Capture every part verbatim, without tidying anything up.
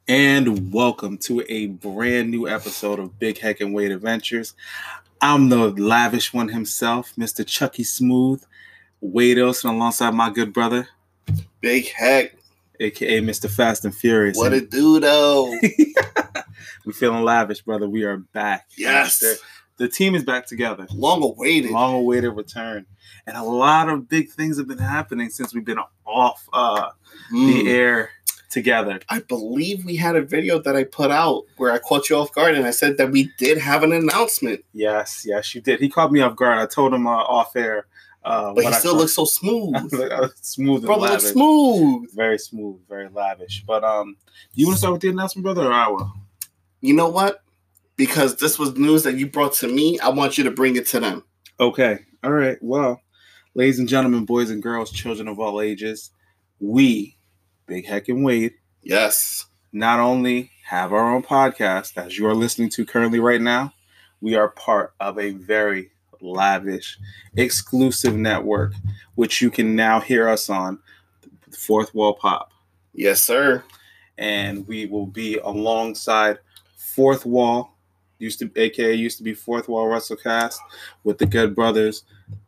And welcome to a brand new episode of Big Heck and Wade Adventures. I'm the lavish one himself, Mister Chucky Smooth, Wade Olson, alongside my good brother, Big Heck, aka Mister Fast and Furious. What it do though? We feeling lavish, brother. We are back. Yes, the, the team is back together. Long awaited, long awaited return, and a lot of big things have been happening since we've been off uh, mm. the air. Together. I believe we had a video that I put out where I caught you off guard and I said that we did have an announcement. Yes, yes, you did. He caught me off guard. I told him uh, off air. Uh, but he still looks so smooth. smooth and brother lavish. Looks smooth. Very smooth, very lavish. But um, you want to start with the announcement, brother, or I will? You know what? Because this was news that you brought to me, I want you to bring it to them. Okay. All right. Well, ladies and gentlemen, boys and girls, children of all ages, we... Big Heck and Wade. Yes. Not only have our own podcast, as you are listening to currently right now, we are part of a very lavish, exclusive network, which you can now hear us on, Fourth Wall Pop. Yes, sir. And we will be alongside Fourth Wall, used to, A K A used to be Fourth Wall WrestleCast, with the good brothers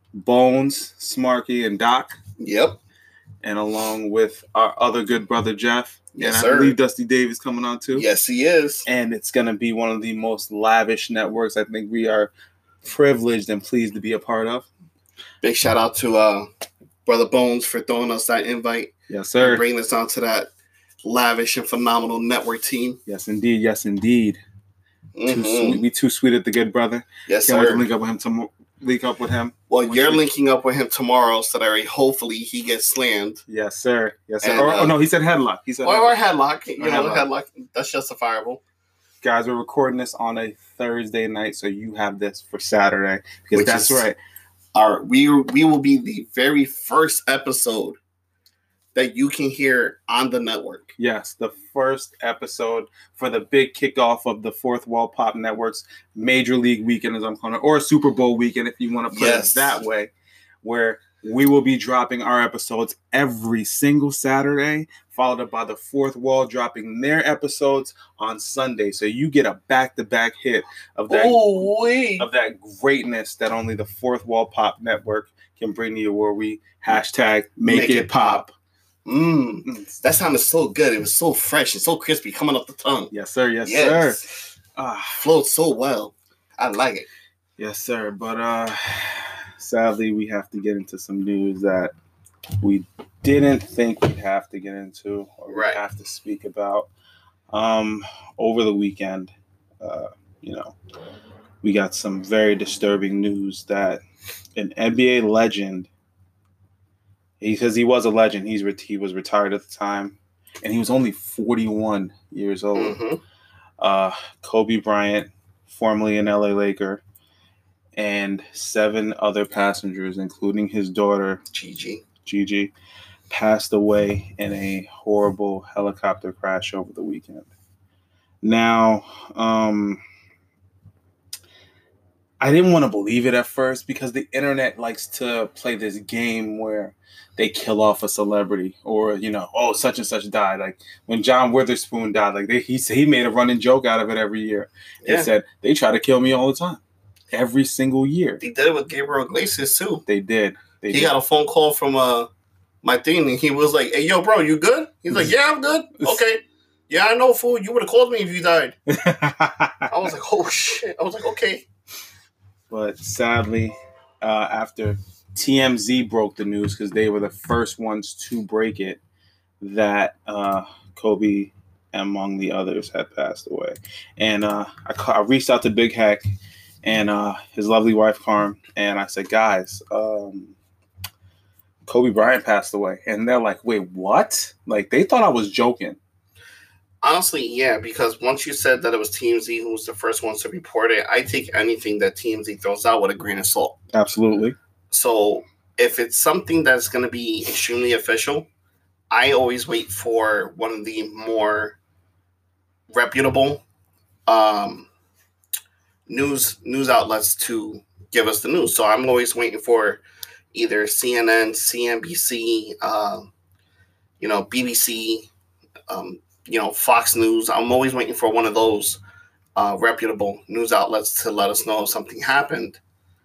Bones, Smarky, and Doc. Yep. And along with our other good brother, Jeff. Yes, and I sir. believe Dusty Davis coming on too. Yes, he is. And it's going to be one of the most lavish networks I think we are privileged and pleased to be a part of. Big shout out to uh, Brother Bones for throwing us that invite. Yes, sir. And bringing us onto that lavish and phenomenal network team. Yes, indeed. Yes, indeed. Mm-hmm. Too sweet. We too sweet at the good brother. Yes, Can't sir. wait to link up with him tomorrow. Link up with him. Well, you're we... linking up with him tomorrow, so that hopefully he gets slammed. Yes, sir. Yes, sir. And, or, uh, oh no, he said headlock. He said or, headlock. or headlock. You or know, headlock. headlock. That's justifiable. Guys, we're recording this on a Thursday night, so you have this for Saturday because Which that's is, right. Our we we will be the very first episode that you can hear on the network. Yes, the first episode for the big kickoff of the Fourth Wall Pop Network's Major League Weekend, as I'm calling it, or Super Bowl weekend, if you want to put yes. it that way, where we will be dropping our episodes every single Saturday, followed up by the Fourth Wall dropping their episodes on Sunday. So you get a back-to-back hit of that, Ooh-wee. of that greatness that only the Fourth Wall Pop Network can bring to you, where we hashtag make, make it, it pop. pop. Mm, that sounded so good. It was so fresh and so crispy coming off the tongue. Yes, sir. Yes, yes. sir. Uh, Flowed so well. I like it. Yes, sir. But uh, sadly, we have to get into some news that we didn't think we'd have to get into or right. have to speak about. Um, over the weekend, uh, you know, we got some very disturbing news that an N B A legend, because he was a legend. He's re- he was retired at the time, and he was only forty-one years old. Mm-hmm. Uh, Kobe Bryant, formerly an L A Laker, and seven other passengers, including his daughter, Gigi, Gigi, passed away in a horrible helicopter crash over the weekend. Now, um, I didn't want to believe it at first because the internet likes to play this game where they kill off a celebrity, or, you know, oh, such and such died. Like when John Witherspoon died, like they, he he made a running joke out of it every year. He yeah. said they try to kill me all the time, every single year. They did it with Gabriel Iglesias too. They did. They he did. got a phone call from uh my thing, and he was like, "Hey, yo, bro, you good?" He's like, "Yeah, I'm good." Okay. Yeah, I know, fool. You would have called me if you died. I was like, "Oh shit!" I was like, "Okay." But sadly, uh, after T M Z broke the news, because they were the first ones to break it, that uh, Kobe, among the others, had passed away. And uh, I, ca- I reached out to Big Heck and uh, his lovely wife, Carm, and I said, guys, um, Kobe Bryant passed away. And they're like, wait, what? Like, they thought I was joking. Honestly, yeah, because once you said that it was T M Z who was the first ones to report it, I take anything that T M Z throws out with a grain of salt. Absolutely. So if it's something that's going to be extremely official, I always wait for one of the more reputable um, news news outlets to give us the news. So I'm always waiting for either C N N, C N B C, uh, you know, B B C, um, you know, Fox News. I'm always waiting for one of those uh, reputable news outlets to let us know if something happened.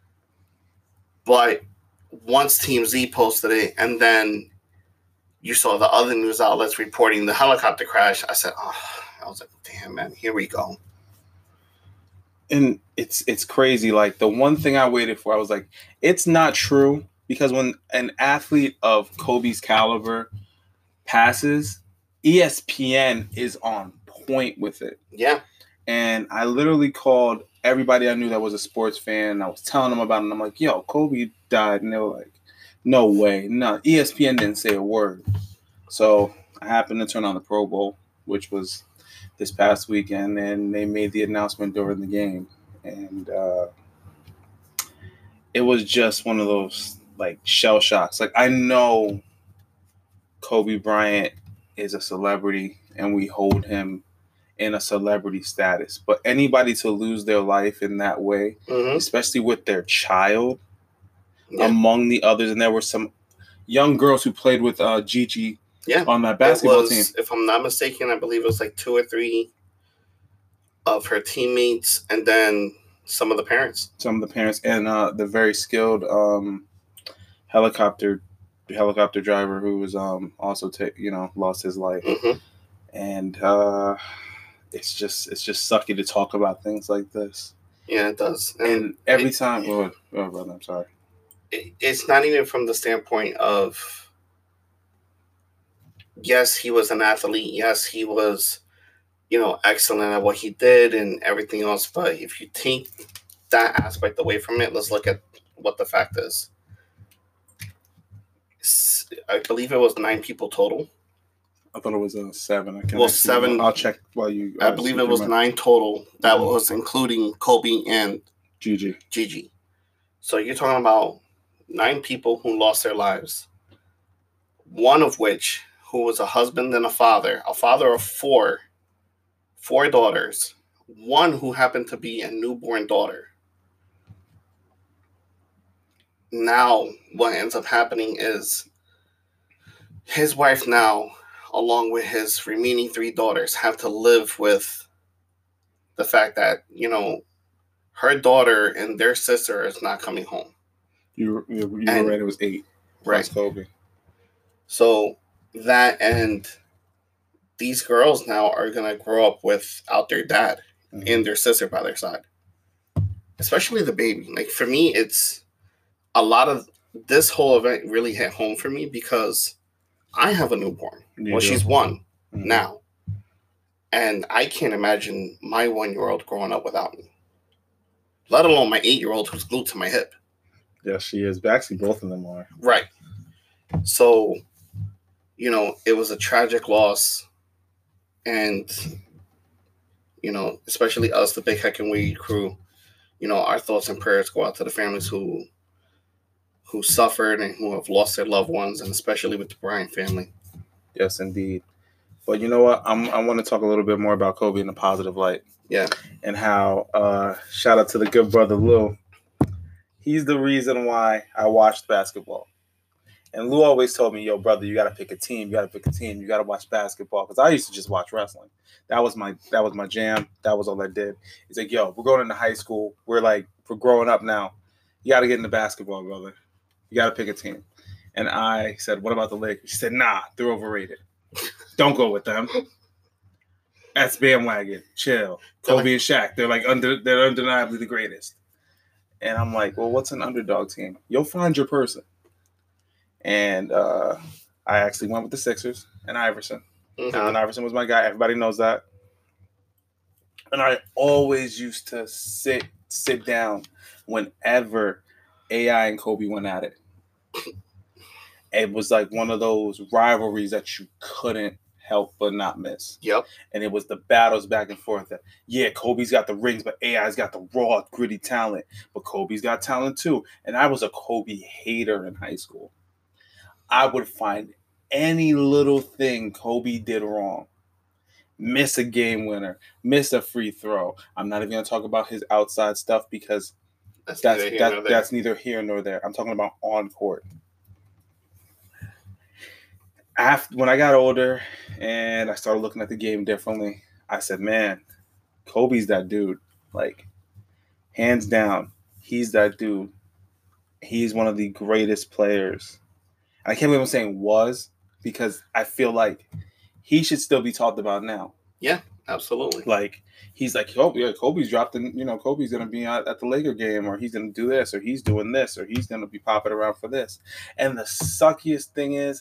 But once T M Z posted it, and then you saw the other news outlets reporting the helicopter crash, I said, oh, I was like, damn, man, here we go. And it's it's crazy. Like, the one thing I waited for, I was like, it's not true. Because when an athlete of Kobe's caliber passes, E S P N is on point with it. Yeah. And I literally called everybody I knew that was a sports fan. I was telling them about it. And I'm like, yo, Kobe died. And they were like, no way. No, E S P N didn't say a word. So I happened to turn on the Pro Bowl, which was this past weekend. And they made the announcement during the game. And uh, it was just one of those, like, shell shocks. Like, I know Kobe Bryant is a celebrity and we hold him in a celebrity status, but anybody to lose their life in that way, mm-hmm. especially with their child, yeah. among the others, and there were some young girls who played with uh, Gigi yeah. on that basketball was, team. If I'm not mistaken, I believe it was like two or three of her teammates, and then some of the parents. Some of the parents, and uh, the very skilled um, helicopter helicopter driver who was um, also, ta- you know, lost his life. Mm-hmm. And uh, it's just it's just sucky to talk about things like this. Yeah, it does. And, and every it, time, oh, oh, brother, I'm sorry. It, it's not even from the standpoint of, yes, he was an athlete. Yes, he was, you know, excellent at what he did and everything else. But if you take that aspect away from it, let's look at what the fact is. I believe it was nine people total. I thought it was a uh, seven. I can well, seven. I'll check while you. Uh, I believe it was nine total. That mm-hmm. was including Kobe and Gigi. Gigi. So you're talking about nine people who lost their lives. One of which, who was a husband and a father, a father of four, four daughters. One who happened to be a newborn daughter. Now, what ends up happening is his wife now, along with his remaining three daughters, have to live with the fact that, you know, her daughter and their sister is not coming home. You, you, you and, were right, it was eight. Right. Kobe. So that, and these girls now are going to grow up without their dad mm-hmm. and their sister by their side. Especially the baby. Like, for me, it's a lot of this whole event really hit home for me because I have a newborn. You well, do. She's one mm-hmm. now. And I can't imagine my one-year-old growing up without me. Let alone my eight-year-old who's glued to my hip. Yes, she is. But actually, both of them are. Right. So, you know, it was a tragic loss. And, you know, especially us, the Big Heck and Weed crew, you know, our thoughts and prayers go out to the families who who suffered and who have lost their loved ones, and especially with the Bryant family. Yes, indeed. But you know what? I'm, I want to talk a little bit more about Kobe in a positive light. Yeah. And how, uh, shout out to the good brother Lou. He's the reason why I watched basketball. And Lou always told me, yo, brother, you got to pick a team. You got to pick a team. You got to watch basketball. Because I used to just watch wrestling. That was my that was my jam. That was all I did. He's like, yo, we're going into high school. We're like, we're growing up now. You got to get into basketball, brother. You got to pick a team. And I said, what about the Lakers? She said, nah, they're overrated. Don't go with them. That's bandwagon. Chill. Kobe and Shaq. They're like under. They're undeniably the greatest. And I'm like, well, what's an underdog team? You'll find your person. And uh, I actually went with the Sixers and Iverson. Mm-hmm. Allen Iverson was my guy. Everybody knows that. And I always used to sit sit down whenever A I and Kobe went at it. It was like one of those rivalries that you couldn't help but not miss. Yep. And it was the battles back and forth. That, yeah, Kobe's got the rings, but A I's got the raw, gritty talent. But Kobe's got talent too. And I was a Kobe hater in high school. I would find any little thing Kobe did wrong. Miss a game winner. Miss a free throw. I'm not even going to talk about his outside stuff because that's, that's, neither, that, that's neither here nor there. I'm talking about on court. after when I got older and I started looking at the game differently, I said, man, Kobe's that dude. Like, hands down, he's that dude. He's one of the greatest players. And I can't believe I'm saying was, because I feel like he should still be talked about now. Yeah, absolutely. Like, he's like, oh, yeah, Kobe's dropped in, you know, Kobe's going to be at, at the Laker game, or he's going to do this, or he's doing this, or he's going to be popping around for this. And the suckiest thing is,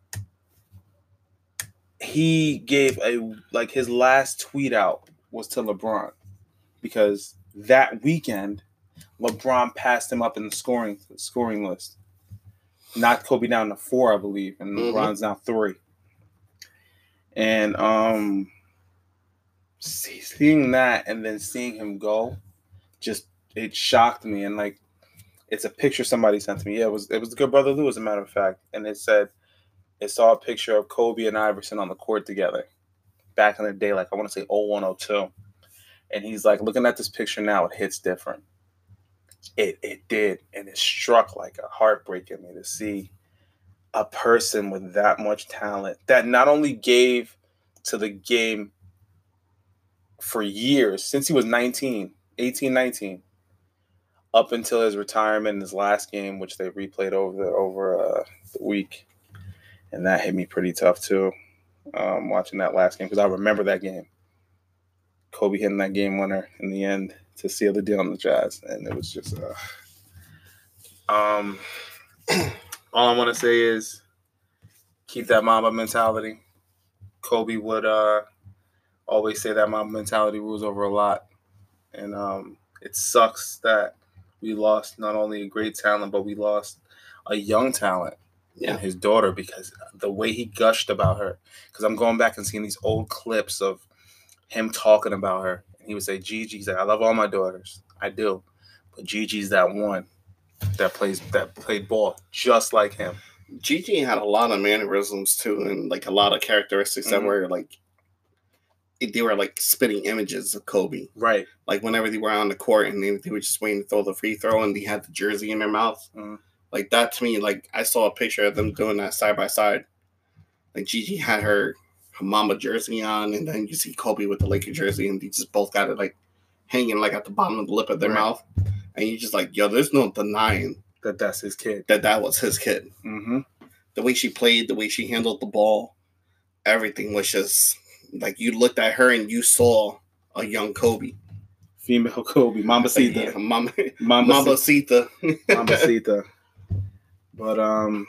he gave a, like, his last tweet out was to LeBron, because that weekend, LeBron passed him up in the scoring scoring list. Knocked Kobe down to four, I believe, and mm-hmm. LeBron's now three. And um, seeing that and then seeing him go, just it shocked me. And like, it's a picture somebody sent to me. Yeah, it was it was the good brother Lou, as a matter of fact. And it said it saw a picture of Kobe and Iverson on the court together back in the day, like I want to say oh one, oh two. And he's like, looking at this picture now, it hits different. It it did, and it struck like a heartbreak in me to see a person with that much talent that not only gave to the game for years, since he was nineteen, eighteen, nineteen, up until his retirement in his last game, which they replayed over the, over uh, the week. And that hit me pretty tough too, um, watching that last game, because I remember that game. Kobe hitting that game winner in the end to seal the deal on the Jazz, and it was just uh, um all I want to say is keep that Mamba mentality. Kobe would uh always say that Mamba mentality rules over a lot, and um it sucks that we lost not only a great talent, but we lost a young talent. Yeah. And his daughter, because the way he gushed about her, because I'm going back and seeing these old clips of him talking about her. He would say, Gigi, he's like, I love all my daughters. I do. But Gigi's that one that plays that played ball just like him. Gigi had a lot of mannerisms too, and like a lot of characteristics mm-hmm. that were like they were like spitting images of Kobe. Right. Like whenever they were on the court and they, they were just waiting to throw the free throw and they had the jersey in their mouth. Mm-hmm. Like that to me, like I saw a picture of them doing that side by side. Like Gigi had her her Mamba jersey on, and then you see Kobe with the Laker jersey, and they just both got it like hanging like at the bottom of the lip of their right. mouth, and you just like, yo, there's no denying that that's his kid. That that was his kid. Mm-hmm. The way she played, the way she handled the ball, everything was just like you looked at her and you saw a young Kobe, female Kobe, Mambacita, yeah, Mama, Mambacita, Mambacita. But um.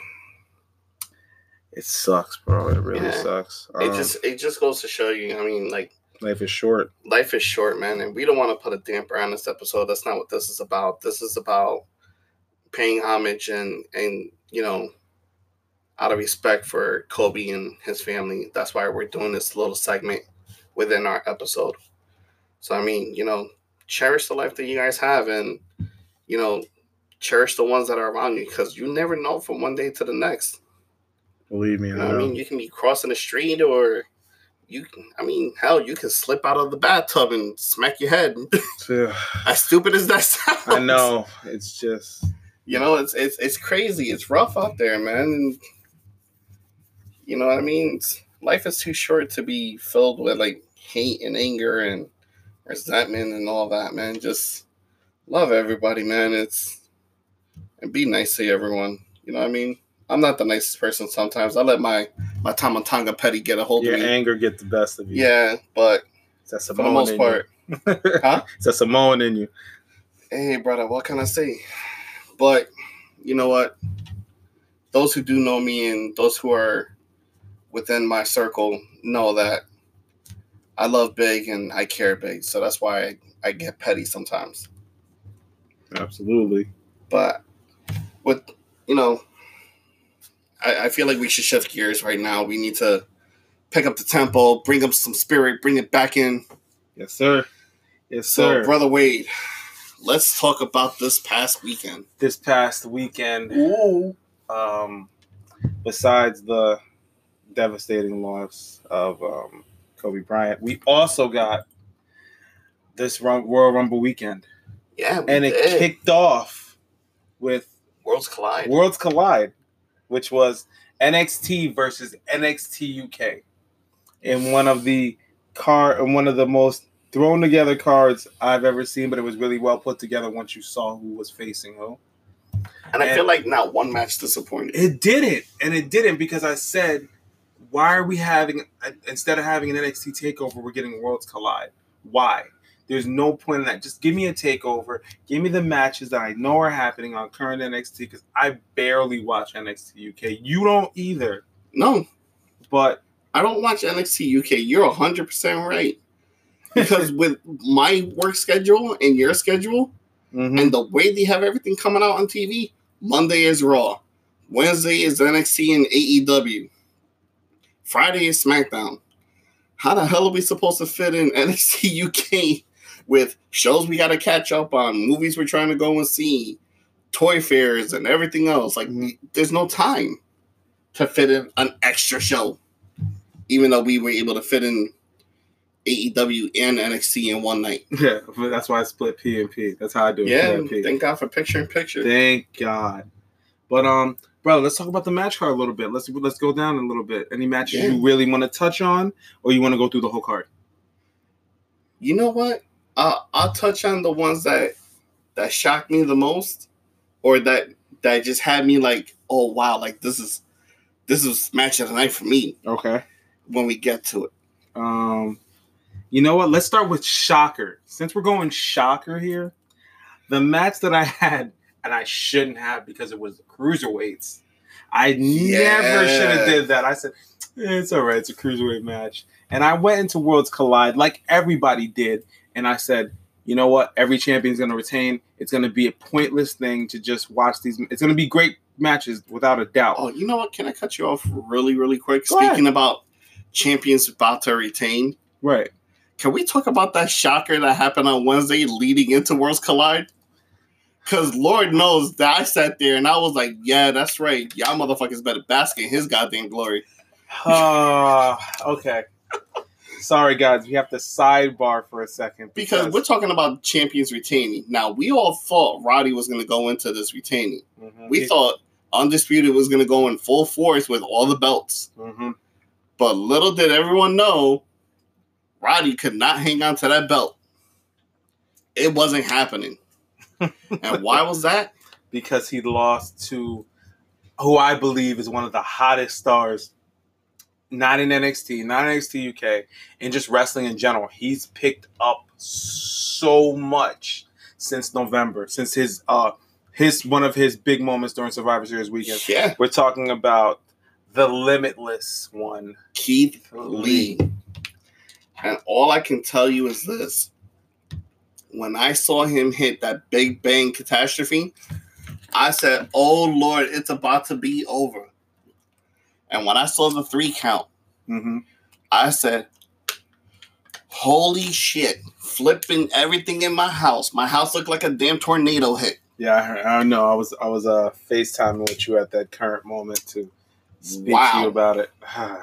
It sucks, bro. It really yeah. sucks. Um, it just it just goes to show you. I mean, like life is short. Life is short, man, and we don't want to put a damper on this episode. That's not what this is about. This is about paying homage and and you know, out of respect for Kobe and his family. That's why we're doing this little segment within our episode. So I mean, you know, cherish the life that you guys have, and you know, cherish the ones that are around you, because you never know from one day to the next. Believe me, you I, know I mean, you can be crossing the street, or you can, I mean, hell, you can slip out of the bathtub and smack your head. Yeah. As stupid as that sounds. I know. It's just, you know, it's it's it's crazy. It's rough out there, man. And you know what I mean? It's, life is too short to be filled with like hate and anger and resentment and all that, man. Just love everybody, man. It's and be nice to everyone. You know what I mean? I'm not the nicest person sometimes. I let my, my Tamatanga Petty get a hold Your of me. Your anger get the best of you. Yeah, but for the most part. Huh? It's a Samoan in you. Hey, brother, what can I say? But, you know what? Those who do know me and those who are within my circle know that I love big and I care big. So that's why I, I get petty sometimes. Absolutely. But with, you know... I feel like we should shift gears right now. We need to pick up the tempo, bring up some spirit, bring it back in. Yes, sir. Yes, sir. So, Brother Wade, let's talk about this past weekend. This past weekend. Ooh. Um, besides the devastating loss of um, Kobe Bryant, we also got this Royal Rumble weekend. Yeah, we And it did. kicked off with Worlds Collide. Worlds Collide. Which was N X T versus N X T U K in one of the car in one of the most thrown together cards I've ever seen, but it was really well put together once you saw who was facing who. And I and feel like not one match disappointed. It didn't, and it didn't because I said, why are we having instead of having an N X T takeover, we're getting Worlds Collide? Why? There's no point in that. Just give me a takeover. Give me the matches that I know are happening on current N X T because I barely watch N X T U K. You don't either. No. But I don't watch N X T U K. You're one hundred percent right. Because with my work schedule and your schedule mm-hmm. and the way they have everything coming out on T V, Monday is Raw. Wednesday is N X T and A E W. Friday is SmackDown. How the hell are we supposed to fit in N X T U K with shows we got to catch up on, movies we're trying to go and see, toy fairs, and everything else? Like, mm-hmm. there's no time to fit in an extra show, even though we were able to fit in A E W and N X T in one night. Yeah, that's why I split P and P. That's how I do it. Yeah, thank God for picture in picture. Thank God. But, um... bro, let's talk about the match card a little bit. Let's let's go down a little bit. Any matches yeah. you really want to touch on, or you want to go through the whole card? You know what? Uh, I'll touch on the ones that that shocked me the most, or that that just had me like, oh wow, like this is this is match of the night for me. Okay. When we get to it, um, you know what? Let's start with shocker. Since we're going shocker here, the match that I had. And I shouldn't have because it was the cruiserweights. I yeah. never should have did that. I said, eh, it's all right. It's a cruiserweight match. And I went into Worlds Collide like everybody did. And I said, you know what? Every champion's going to retain. It's going to be a pointless thing to just watch these. It's going to be great matches without a doubt. Oh, you know what? Can I cut you off really, really quick? Go Speaking ahead. About champions about to retain. Right. Can we talk about that shocker that happened on Wednesday leading into Worlds Collide? Because Lord knows that I sat there and I was like, yeah, that's right. Y'all motherfuckers better bask in his goddamn glory. Uh, okay. Sorry, guys. We have to sidebar for a second. Because, because we're talking about champions retaining. Now, we all thought Roddy was going to go into this retaining. Mm-hmm. We thought Undisputed was going to go in full force with all the belts. Mm-hmm. But little did everyone know, Roddy could not hang on to that belt. It wasn't happening. And why was that? Because he lost to who I believe is one of the hottest stars, not in N X T, not in N X T U K, and just wrestling in general. He's picked up so much since November, since his uh his one of his big moments during Survivor Series weekend. Yeah. We're talking about the Limitless one, Keith Lee. And all I can tell you is this. When I saw him hit that Big Bang Catastrophe, I said, oh, Lord, it's about to be over. And when I saw the three count, mm-hmm. I said, holy shit, flipping everything in my house. My house looked like a damn tornado hit. Yeah, I, I know. I was I was uh, FaceTiming with you at that current moment to speak wow. to you about it.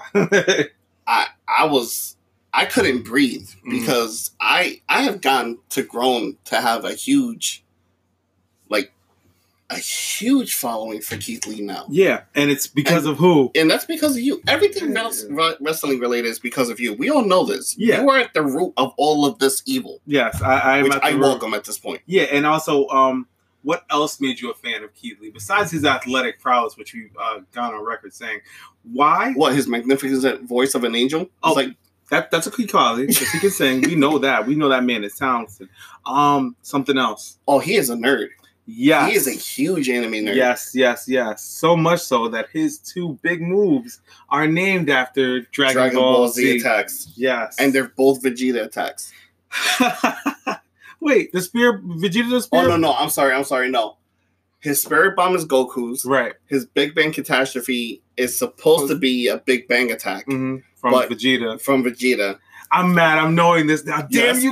I I was... I couldn't breathe because mm. I I have gotten to grown to have a huge, like, a huge following for Keith Lee now. Yeah, and it's because and, of who? And that's because of you. Everything yeah. wrestling related is because of you. We all know this. Yeah. You are at the root of all of this evil. Yes, I, I'm which at the I root. welcome at this point. Yeah, and also, um, what else made you a fan of Keith Lee besides his athletic prowess, which we've uh, gone on record saying? Why? What, his magnificent voice of an angel? It's oh, like. That that's a key quality because he can sing. We know that. We know that man is talented. Um, something else. Oh, he is a nerd. Yes, he is a huge anime nerd. Yes, yes, yes. So much so that his two big moves are named after Dragon, Dragon Ball, Ball Z. Z attacks. Yes, and they're both Vegeta attacks. Wait, the spear, Vegeta the spear? Oh no, no. I'm sorry. I'm sorry. No, his Spirit Bomb is Goku's. Right. His Big Bang Catastrophe is supposed to be a Big Bang attack. Mm-hmm. From but Vegeta. From Vegeta. I'm mad. I'm knowing this now. Damn yes. you,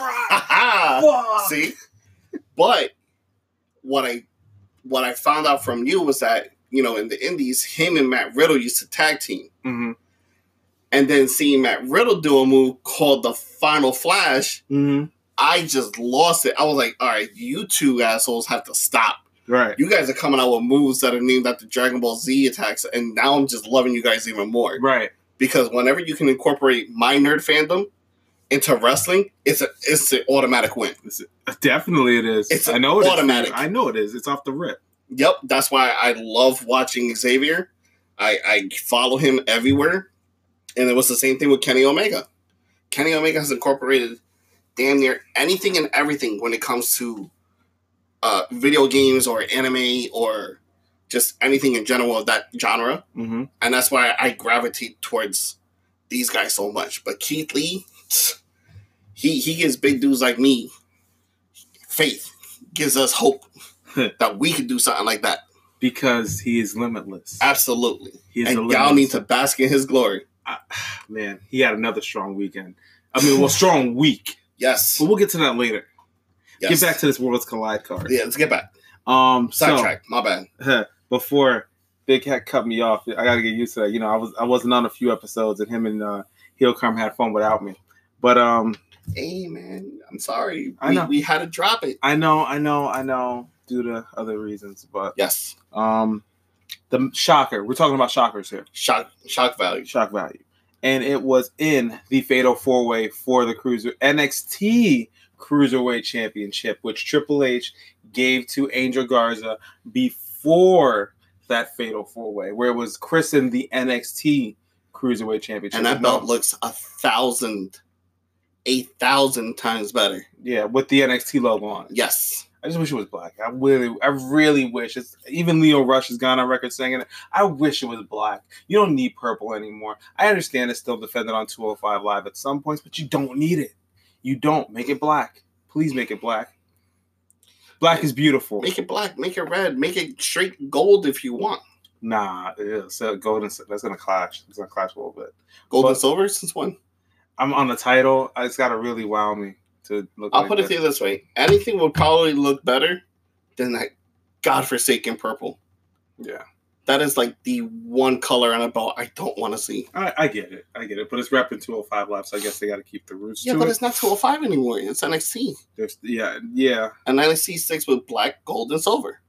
Kakarot! See? But what I what I found out from you was that, you know, in the Indies, him and Matt Riddle used to tag team. Mm-hmm. And then seeing Matt Riddle do a move called the Final Flash, mm-hmm. I just lost it. I was like, all right, you two assholes have to stop. Right. You guys are coming out with moves that are named after Dragon Ball Z attacks, and now I'm just loving you guys even more. Right. Because whenever you can incorporate my nerd fandom into wrestling, it's a it's an automatic win. It's a, definitely it is. It's I know it automatic. Is. I know it is. It's off the rip. Yep. That's why I love watching Xavier. I, I follow him everywhere. And it was the same thing with Kenny Omega. Kenny Omega has incorporated damn near anything and everything when it comes to uh, video games or anime or just anything in general of that genre. Mm-hmm. And that's why I gravitate towards these guys so much. But Keith Lee, he, he gives big dudes like me faith, gives us hope that we could do something like that. Because he is limitless. Absolutely. He is and y'all need to bask in his glory. I, man, he had another strong weekend. I mean, well, strong week. Yes. But we'll get to that later. Yes. Get back to this Worlds Collide card. Yeah, let's get back. Um, Sidetrack. So, my bad. Before Big Cat cut me off, I got to get used to that. You know, I was I wasn't on a few episodes, and him and uh, Heel Carm had fun without me. But um, hey man, I'm sorry. I know we, we had to drop it. I know, I know, I know, due to other reasons. But yes, um, the shocker. We're talking about shockers here. Shock, shock value, shock value, and it was in the Fatal Four Way for the Cruiser N X T Cruiserweight Championship, which Triple H gave to Angel Garza before that Fatal Four Way, where it was christened the N X T Cruiserweight Championship. And that belt looks a thousand, a thousand times better. Yeah, with the N X T logo on it. Yes. I just wish it was black. I really, I really wish. It's even Leo Rush has gone on record saying it. I wish it was black. You don't need purple anymore. I understand it's still defended on two oh five Live at some points, but you don't need it. You don't. Make it black. Please make it black. Black is beautiful. Make it black. Make it red. Make it straight gold if you want. Nah, yeah, so gold and that's gonna clash. It's gonna clash a little bit. Gold but and silver since when? I'm on the title. It's gotta really wow me to look. I'll like put it that. to you this way: anything would probably look better than that godforsaken purple. Yeah, that is like the one color on a belt I don't want to see. I, I get it, I get it, but it's repping two oh five Live, so I guess they got to keep the roots. Yeah, to but it. It's not two oh five anymore. It's N X T. There's, yeah, yeah, and N X T sticks with black, gold, and silver,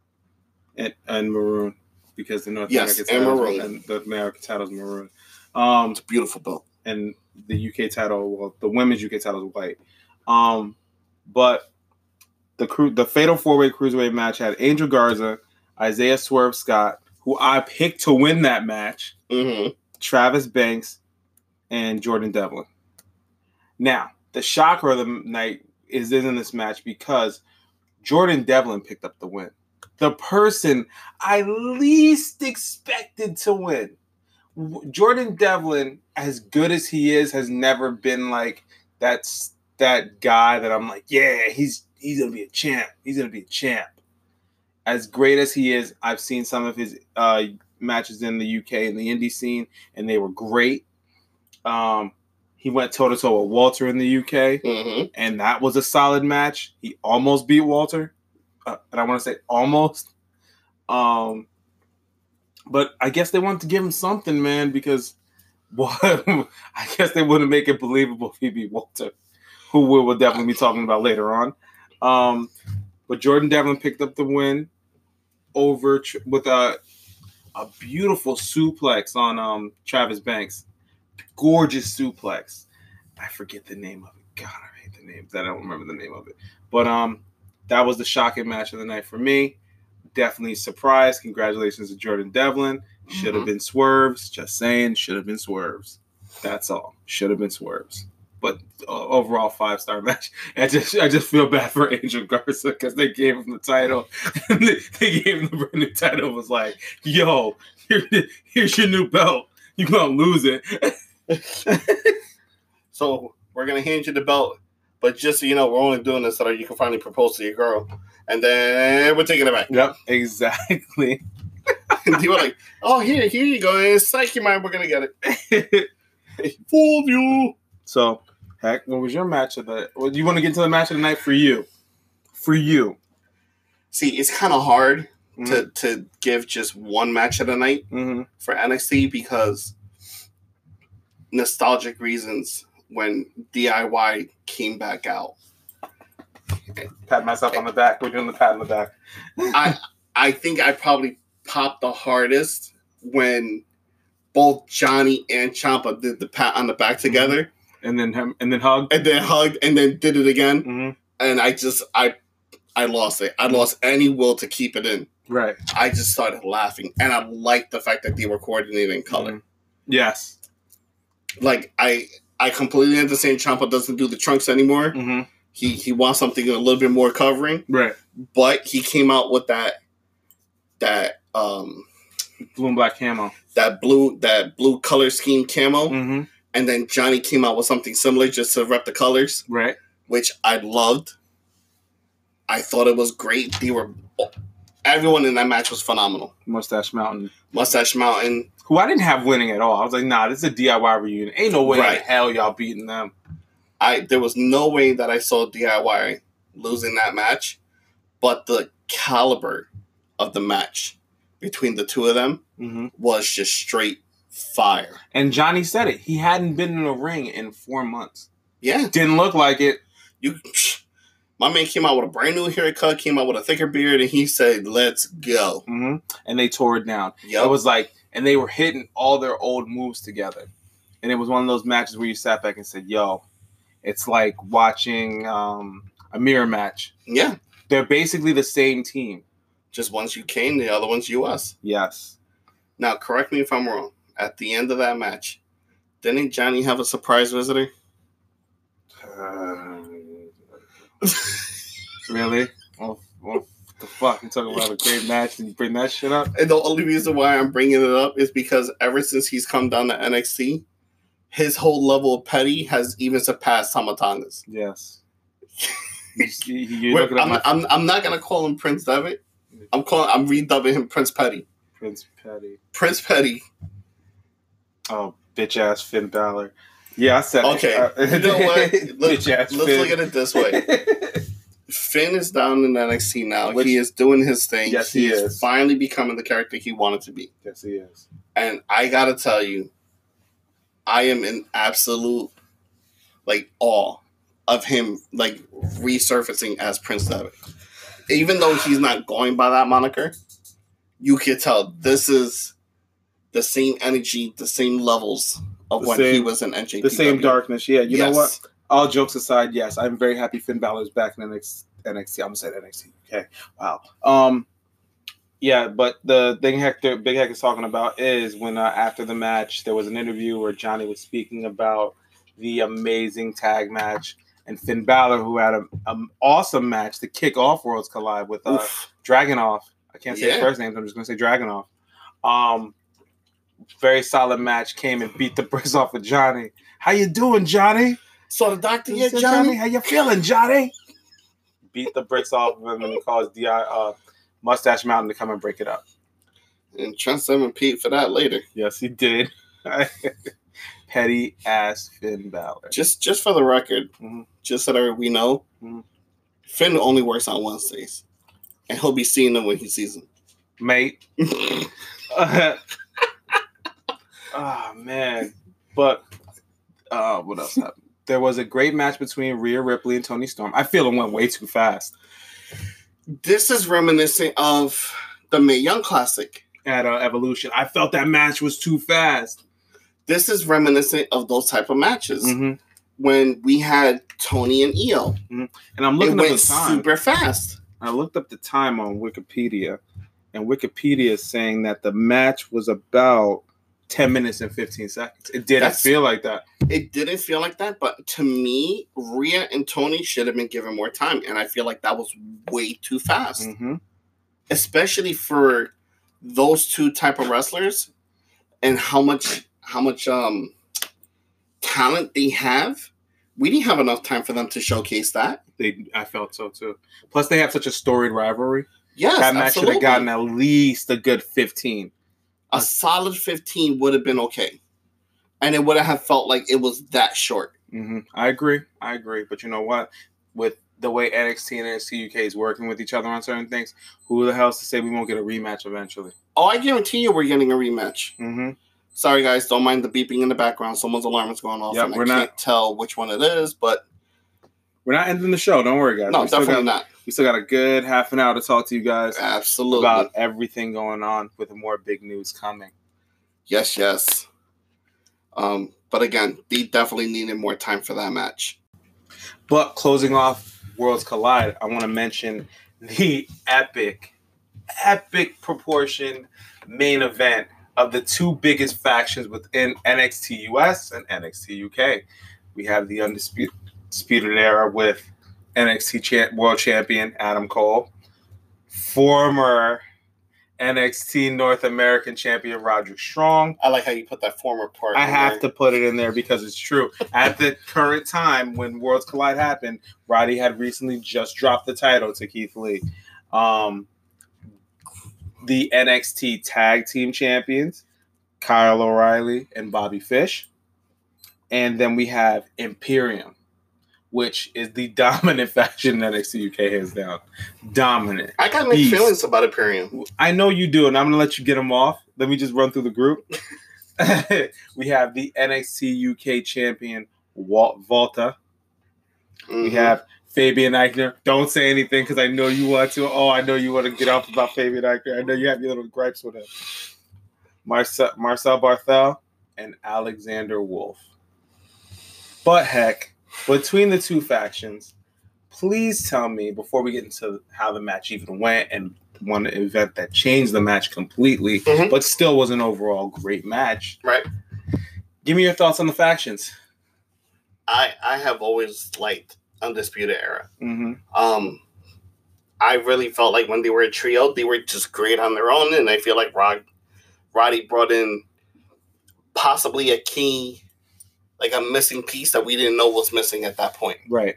and and maroon. Because the North yes, American and title maroon. and the American title is maroon. Um, it's a beautiful belt. And the U K title, well, the women's U K title is white. Um, but the cru- the Fatal Four Way Cruiserweight match had Angel Garza, Isaiah Swerve Scott, who I picked to win that match, mm-hmm. Travis Banks, and Jordan Devlin. Now, the shocker of the night is in this match because Jordan Devlin picked up the win. The person I least expected to win. Jordan Devlin, as good as he is, has never been like that's that guy that I'm like, yeah, he's he's gonna be a champ. He's gonna be a champ. As great as he is, I've seen some of his uh, matches in the U K and the indie scene, and they were great. Um, he went toe to toe with Walter in the U K, mm-hmm. and that was a solid match. He almost beat Walter. Uh, and I want to say almost. Um, but I guess they wanted to give him something, man, because what I guess they wouldn't make it believable if he beat Walter, who we will definitely be talking about later on. Um, but Jordan Devlin picked up the win over with a a beautiful suplex on um, Travis Banks. Gorgeous suplex. I forget the name of it. God, I hate the names. I don't remember the name of it. But um. That was the shocking match of the night for me. Definitely surprised. Congratulations to Jordan Devlin. Should have mm-hmm. been swerves. Just saying, should have been swerves. That's all. Should have been swerves. But uh, overall, five star match. I just, I just feel bad for Angel Garza because they gave him the title. they, they gave him the brand new title. It was like, yo, here, here's your new belt. You're gonna lose it. So we're gonna hand you the belt. But just so you know, we're only doing this so that you can finally propose to your girl. And then we're taking it back. Yep, exactly. And you were like, oh, here, here you go. It's psych your mind, we're going to get it. Fooled you. So, heck, what was your match of the... Well, you want to get into the match of the night for you? For you. See, it's kind of hard mm-hmm. to, to give just one match of the night mm-hmm. for N X T because nostalgic reasons... when D I Y came back out, Pat myself on the back. We're doing the pat on the back. I I think I probably popped the hardest when both Johnny and Ciampa did the pat on the back together, mm-hmm. and then him, and then hugged, and then hugged, and then did it again. Mm-hmm. And I just I I lost it. I lost any will to keep it in. Right. I just started laughing, and I liked the fact that they were coordinated in color. Mm-hmm. Yes. Like I I completely understand Ciampa doesn't do the trunks anymore. Mm-hmm. He he wants something a little bit more covering. Right. But he came out with that that um blue and black camo. That blue that blue color scheme camo. Mm-hmm. And then Johnny came out with something similar just to rep the colors. Right. Which I loved. I thought it was great. They were everyone in that match was phenomenal. Mustache Mountain. Mustache Mountain. Who I didn't have winning at all. I was like, nah, this is a D I Y reunion. Ain't no way right. in hell y'all beating them. I there was no way that I saw D I Y losing that match, but the caliber of the match between the two of them mm-hmm. was just straight fire. And Johnny said it. He hadn't been in a ring in four months. Yeah. Didn't look like it. You, my man came out with a brand new haircut, came out with a thicker beard, and he said, let's go. Mm-hmm. And they tore it down. Yep. It was like, and they were hitting all their old moves together. And it was one of those matches where you sat back and said, yo, it's like watching um, a mirror match. Yeah. They're basically the same team. Just one's U K and the other one's U S. Yes. Now, correct me if I'm wrong. At the end of that match, didn't Johnny have a surprise visitor? Uh, really? Oh, what the fuck? You talking about a great match and you bring that shit up? And the only reason why I'm bringing it up is because ever since he's come down to N X T, his whole level of petty has even surpassed Tama Tonga's. Yes. you, you I'm, my... I'm, I'm not gonna call him Prince Devitt. I'm calling. I'm redubbing him Prince Petty. Prince Petty. Prince Petty. Oh, bitch ass Finn Balor. Yeah, I said okay. it. Okay. You know what? Let's, bitch ass let's Finn. look at it this way. Finn is down in N X T now. Which, he is doing his thing. Yes, he, he is. is finally becoming the character he wanted to be. Yes, he is. And I gotta tell you, I am in absolute like awe of him like resurfacing as Prince Devitt. Even though he's not going by that moniker, you can tell this is the same energy, the same levels of the when same, he was in N J P W. The same darkness, yeah. You yes. know what? All jokes aside, yes, I'm very happy Finn Balor is back in N X T. N X T. I'm gonna say N X T. Okay, wow. Um, yeah, but the thing Hector, Big Heck is talking about is when uh, after the match there was an interview where Johnny was speaking about the amazing tag match. And Finn Balor, who had an awesome match to kick off Worlds Collide with uh, Dragunov. I can't say yeah. his first name, so I'm just going to say Dragunov. Um, very solid match. Came and beat the bricks off of Johnny. How you doing, Johnny? So the doctor yet, Johnny? Johnny? How you feeling, Johnny? Beat the bricks off of him and he caused the uh, Mustache Mountain to come and break it up. And Trent Seven Pete for that later. Yes, he did. Petty ass Finn Balor. Just just for the record, mm-hmm. just so that we know, mm-hmm. Finn only works on Wednesdays. And he'll be seeing them when he sees them. Mate. uh, oh, man. But uh, what else happened? There was a great match between Rhea Ripley and Toni Storm. I feel it went way too fast. This is reminiscent of the Mae Young Classic. At uh, Evolution. I felt that match was too fast. This is reminiscent of those type of matches mm-hmm. when we had Tony and Io. Mm-hmm. And I'm looking it up went the time. super fast. I looked up the time on Wikipedia, and Wikipedia is saying that the match was about ten minutes and fifteen seconds. It didn't That's, feel like that. It didn't feel like that, but to me, Rhea and Tony should have been given more time, and I feel like that was way too fast. Mm-hmm. Especially for those two type of wrestlers and how much... how much um, talent they have. We didn't have enough time for them to showcase that. They, I felt so too. Plus, they have such a storied rivalry. Yes, that match absolutely. should have gotten at least a good fifteen. A solid fifteen would have been okay. And it would have felt like it was that short. Mm-hmm. I agree. I agree. But you know what? With the way N X T and N X T U K is working with each other on certain things, who the hell's to say we won't get a rematch eventually? Oh, I guarantee you we're getting a rematch. Mm-hmm. Sorry, guys. Don't mind the beeping in the background. Someone's alarm is going off, yep, and I we're can't not... tell which one it is, but We're not ending the show. Don't worry, guys. No, we still definitely got, not. We still got a good half an hour to talk to you guys. Absolutely. About everything going on with more big news coming. Yes, yes. Um, but again, they definitely needed more time for that match. But closing off Worlds Collide, I want to mention the epic, epic proportion main event of the two biggest factions within N X T U S and N X T U K. We have the Undisputed Era with N X T champ, World Champion Adam Cole, former N X T North American Champion Roderick Strong. I like how you put that former part. I have there. to put it in there because it's true. At the current time when Worlds Collide happened, Roddy had recently just dropped the title to Keith Lee. Um, the N X T Tag Team Champions, Kyle O'Reilly and Bobby Fish. And then we have Imperium, which is the dominant faction in N X T U K hands down. Dominant. I got mixed Beast. feelings about Imperium. I know you do, and I'm going to let you get them off. Let me just run through the group. We have the N X T U K champion, Walt Volta. Mm-hmm. We have Fabian Eichner. Don't say anything because I know you want to. Oh, I know you want to get off about Fabian Eichner. I know you have your little gripes with him. Marcel, Marcel Barthel and Alexander Wolf. But heck, between the two factions, please tell me, before we get into how the match even went and one event that changed the match completely, mm-hmm. but still was an overall great match. Right. Give me your thoughts on the factions. I I have always liked Undisputed Era. Mm-hmm. Um, I really felt like when they were a trio, they were just great on their own, and I feel like Rod, Roddy brought in possibly a key, like a missing piece that we didn't know was missing at that point. Right.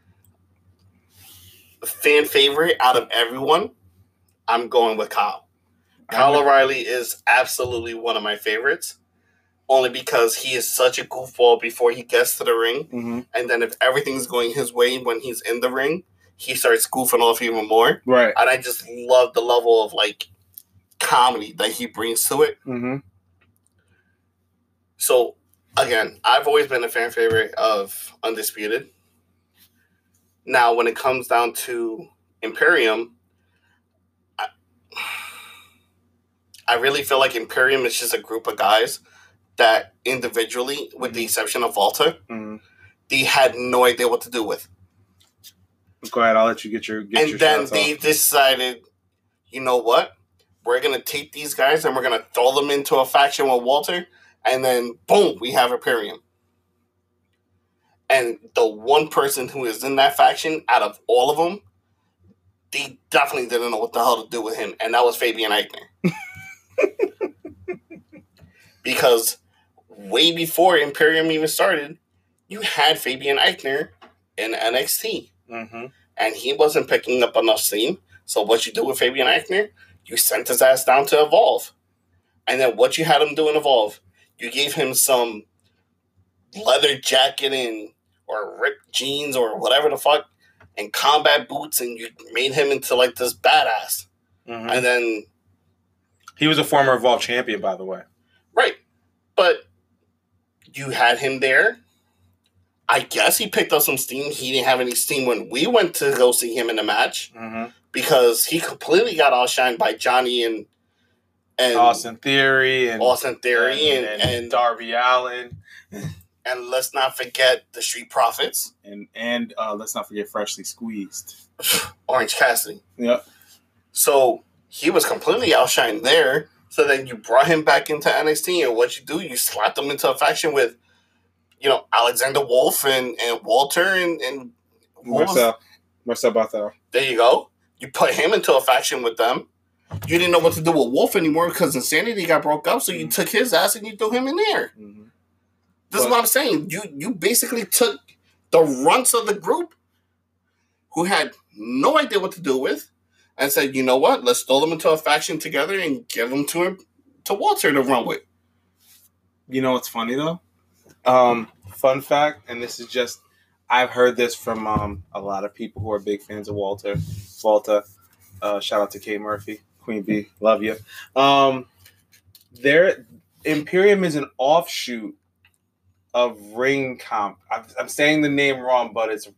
Fan favorite out of everyone, I'm going with Kyle. Kyle I'm O'Reilly is absolutely one of my favorites, only because he is such a goofball before he gets to the ring. Mm-hmm. And then if everything's going his way when he's in the ring, he starts goofing off even more. Right. And I just love the level of, like, comedy that he brings to it. Mm-hmm. So, again, I've always been a fan favorite of Undisputed. Now, when it comes down to Imperium, I, I really feel like Imperium is just a group of guys that individually, with the exception of Volta, mm-hmm. they had no idea what to do with. Go ahead, I'll let you get your get And your then shots they off. decided, you know what? We're going to take these guys and we're going to throw them into a faction with Walter, and then, boom, we have Imperium. And the one person who is in that faction, out of all of them, they definitely didn't know what the hell to do with him, and that was Fabian Eichner. Because way before Imperium even started, you had Fabian Eichner in N X T. Mm-hmm. And he wasn't picking up enough steam. So what you do with Fabian Eichner, you sent his ass down to Evolve. And then what you had him do in Evolve, you gave him some leather jacket and or ripped jeans or whatever the fuck, and combat boots, and you made him into like this badass. Mm-hmm. And then he was a former Evolve champion, by the way. Right. But you had him there. I guess he picked up some steam. He didn't have any steam when we went to go see him in the match, mm-hmm. because he completely got outshined by Johnny and and Austin Theory and Austin Theory and, and, and, and Darby Allin. And let's not forget the Street Profits. And and uh, let's not forget Freshly Squeezed. Orange Cassidy. Yep. So he was completely outshined there. So then you brought him back into N X T, and what you do, you slapped him into a faction with, you know, Alexander Wolf and, and Walter and, and Marcel. Marcel Barthel. There you go. You put him into a faction with them. You didn't know what to do with Wolf anymore because Insanity got broke up, so you mm-hmm. took his ass and you threw him in there. Mm-hmm. This but, is what I'm saying. You you basically took the runts of the group who had no idea what to do with and said, you know what, let's throw them into a faction together and give them to him, to Walter to run with. You know what's funny, though? Um, fun fact, and this is just, I've heard this from um, a lot of people who are big fans of Walter. Volta. Uh, shout out to Kate Murphy. Queen Bee. Love you. Um, their Imperium is an offshoot of Ring Comp. I'm, I'm saying the name wrong, but it's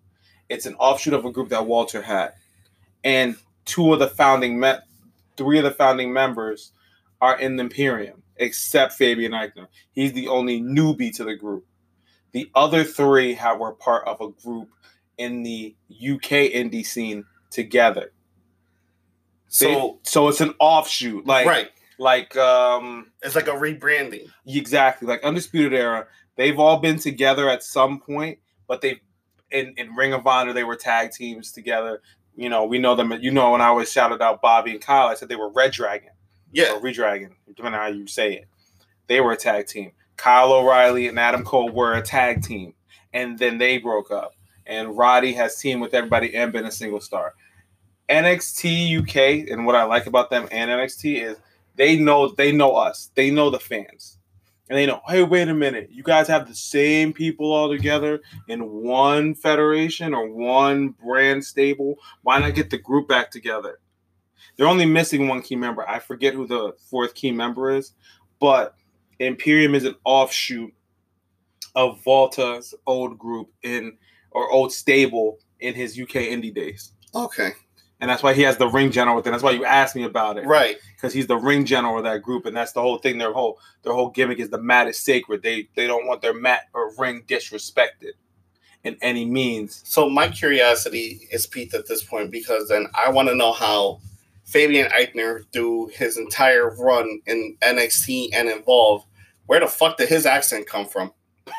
It's an offshoot of a group that Walter had, and two of the founding me- three of the founding members are in the Imperium, except Fabian Eichner. He's the only newbie to the group. The other three have, were part of a group in the U K indie scene together. So, they, so it's an offshoot, like right, like um, it's like a rebranding. Exactly, like Undisputed Era. They've all been together at some point, but they in in Ring of Honor they were tag teams together. You know, we know them. You know, when I always shouted out Bobby and Kyle, I said they were Red Dragon, yeah, or Redragon, depending on how you say it. They were a tag team. Kyle O'Reilly and Adam Cole were a tag team, and then they broke up. And Roddy has teamed with everybody and been a single star. N X T U K, and what I like about them and N X T is they know they know us. They know the fans. And they know, hey, wait a minute. You guys have the same people all together in one federation or one brand stable. Why not get the group back together? They're only missing one key member. I forget who the fourth key member is, but Imperium is an offshoot of Volta's old group in or old stable in his U K indie days. Okay. And that's why he has the ring general with it. That's why you asked me about it. Right. Because he's the ring general of that group, and that's the whole thing. Their whole their whole gimmick is the mat is sacred. They they don't want their mat or ring disrespected in any means. So my curiosity is peaked at this point because then I want to know how Fabian Eichner, through his entire run in N X T and Evolve, where the fuck did his accent come from?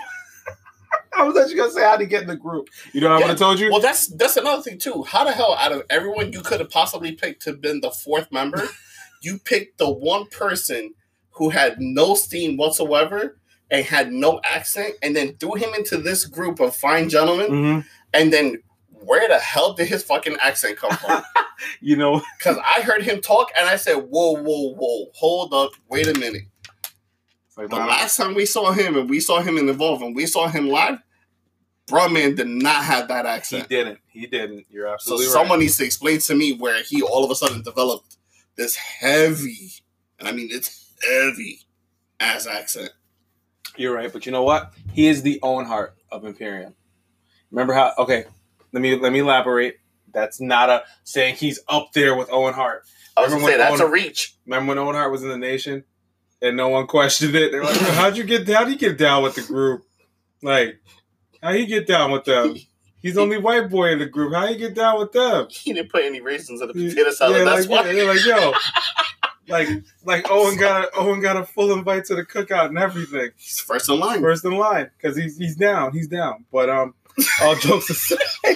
I was actually gonna say how to get in the group. You know what yeah. I would have told you? Well, that's that's another thing too. How the hell, out of everyone you could have possibly picked to been the fourth member, you picked the one person who had no steam whatsoever and had no accent, and then threw him into this group of fine gentlemen, mm-hmm. and then where the hell did his fucking accent come from? You know, because I heard him talk and I said, "Whoa, whoa, whoa, hold up, wait a minute." Like, the last time we saw him, and we saw him in Evolve, and we saw him live, Brahman did not have that accent. He didn't. He didn't. You're absolutely so right. Someone needs to explain to me where he all of a sudden developed this heavy, and I mean it's heavy, ass accent. You're right, but you know what? He is the Owen Hart of Imperium. Remember how? Okay, let me let me elaborate. That's not a saying he's up there with Owen Hart. I was going to say that's Owen, a reach. Remember when Owen Hart was in the Nation? And no one questioned it. They're like, "How'd you get? How'd you get down with the group? Like, how you get down with them? He's the only white boy in the group. How you get down with them? He didn't put any raisins in the potato salad. Yeah, that's like, why. Yeah, like, yo, like, like Owen got a, Owen got a full invite to the cookout and everything. He's first in line. First in line because he's he's down. He's down. But um, all jokes aside,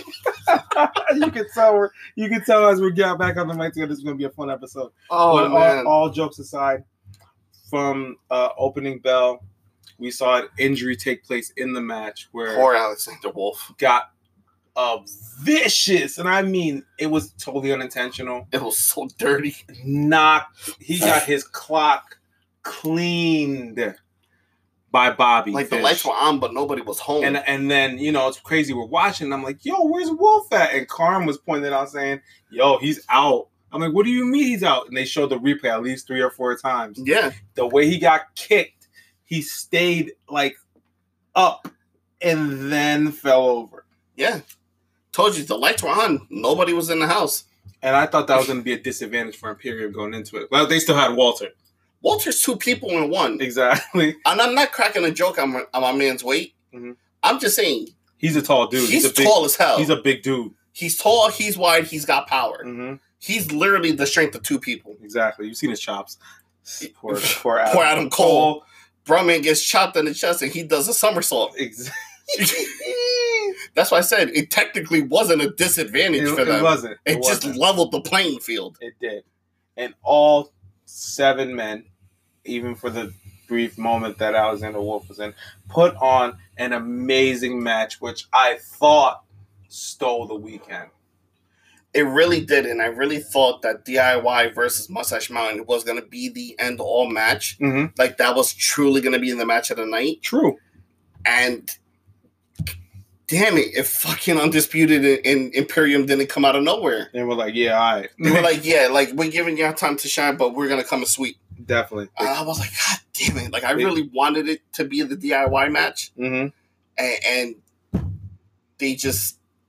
you can tell we're you can tell as we get back on the mic together, this is going to be a fun episode. Oh but man! All, all jokes aside. From uh, opening bell, we saw an injury take place in the match where poor Alexander Wolf got uh, vicious, and I mean it was totally unintentional. It was so dirty. Knocked. He got his clock cleaned by Bobby. Like Fish. The lights were on, but nobody was home. And and then you know it's crazy. We're watching. And I'm like, yo, where's Wolf at? And Carm was pointing out saying, yo, he's out. I'm like, what do you mean he's out? And they showed the replay at least three or four times. Yeah. The way he got kicked, he stayed like up and then fell over. Yeah. Told you, the lights were on. Nobody was in the house. And I thought that was going to be a disadvantage for Imperium going into it. Well, they still had Walter. Walter's two people in one. Exactly. And I'm not cracking a joke on my, on my man's weight. Mm-hmm. I'm just saying. He's a tall dude. He's, he's a big, tall as hell. He's a big dude. He's tall, he's wide, he's got power. Mm-hmm. He's literally the strength of two people. Exactly. You've seen his chops. Poor, poor Adam, poor Adam Cole. Cole. Brahman gets chopped in the chest and he does a somersault. Exactly. That's why I said it technically wasn't a disadvantage it, for them. It wasn't. It, it just wasn't. leveled the playing field. It did. And all seven men, even for the brief moment that Alexander Wolf was in, put on an amazing match, which I thought stole the weekend. It really did, and I really thought that D I Y versus Mustache Mountain was going to be the end-all match. Mm-hmm. Like, that was truly going to be the match of the night. True. And, damn it, if fucking Undisputed and Imperium didn't come out of nowhere. And we're like, yeah, all right. We're like, yeah, like, we're giving y'all time to shine, but we're going to come and sweep. Definitely. And I was like, God damn it. Like, I really wanted it to be the D I Y match. Mm-hmm. And, and they just...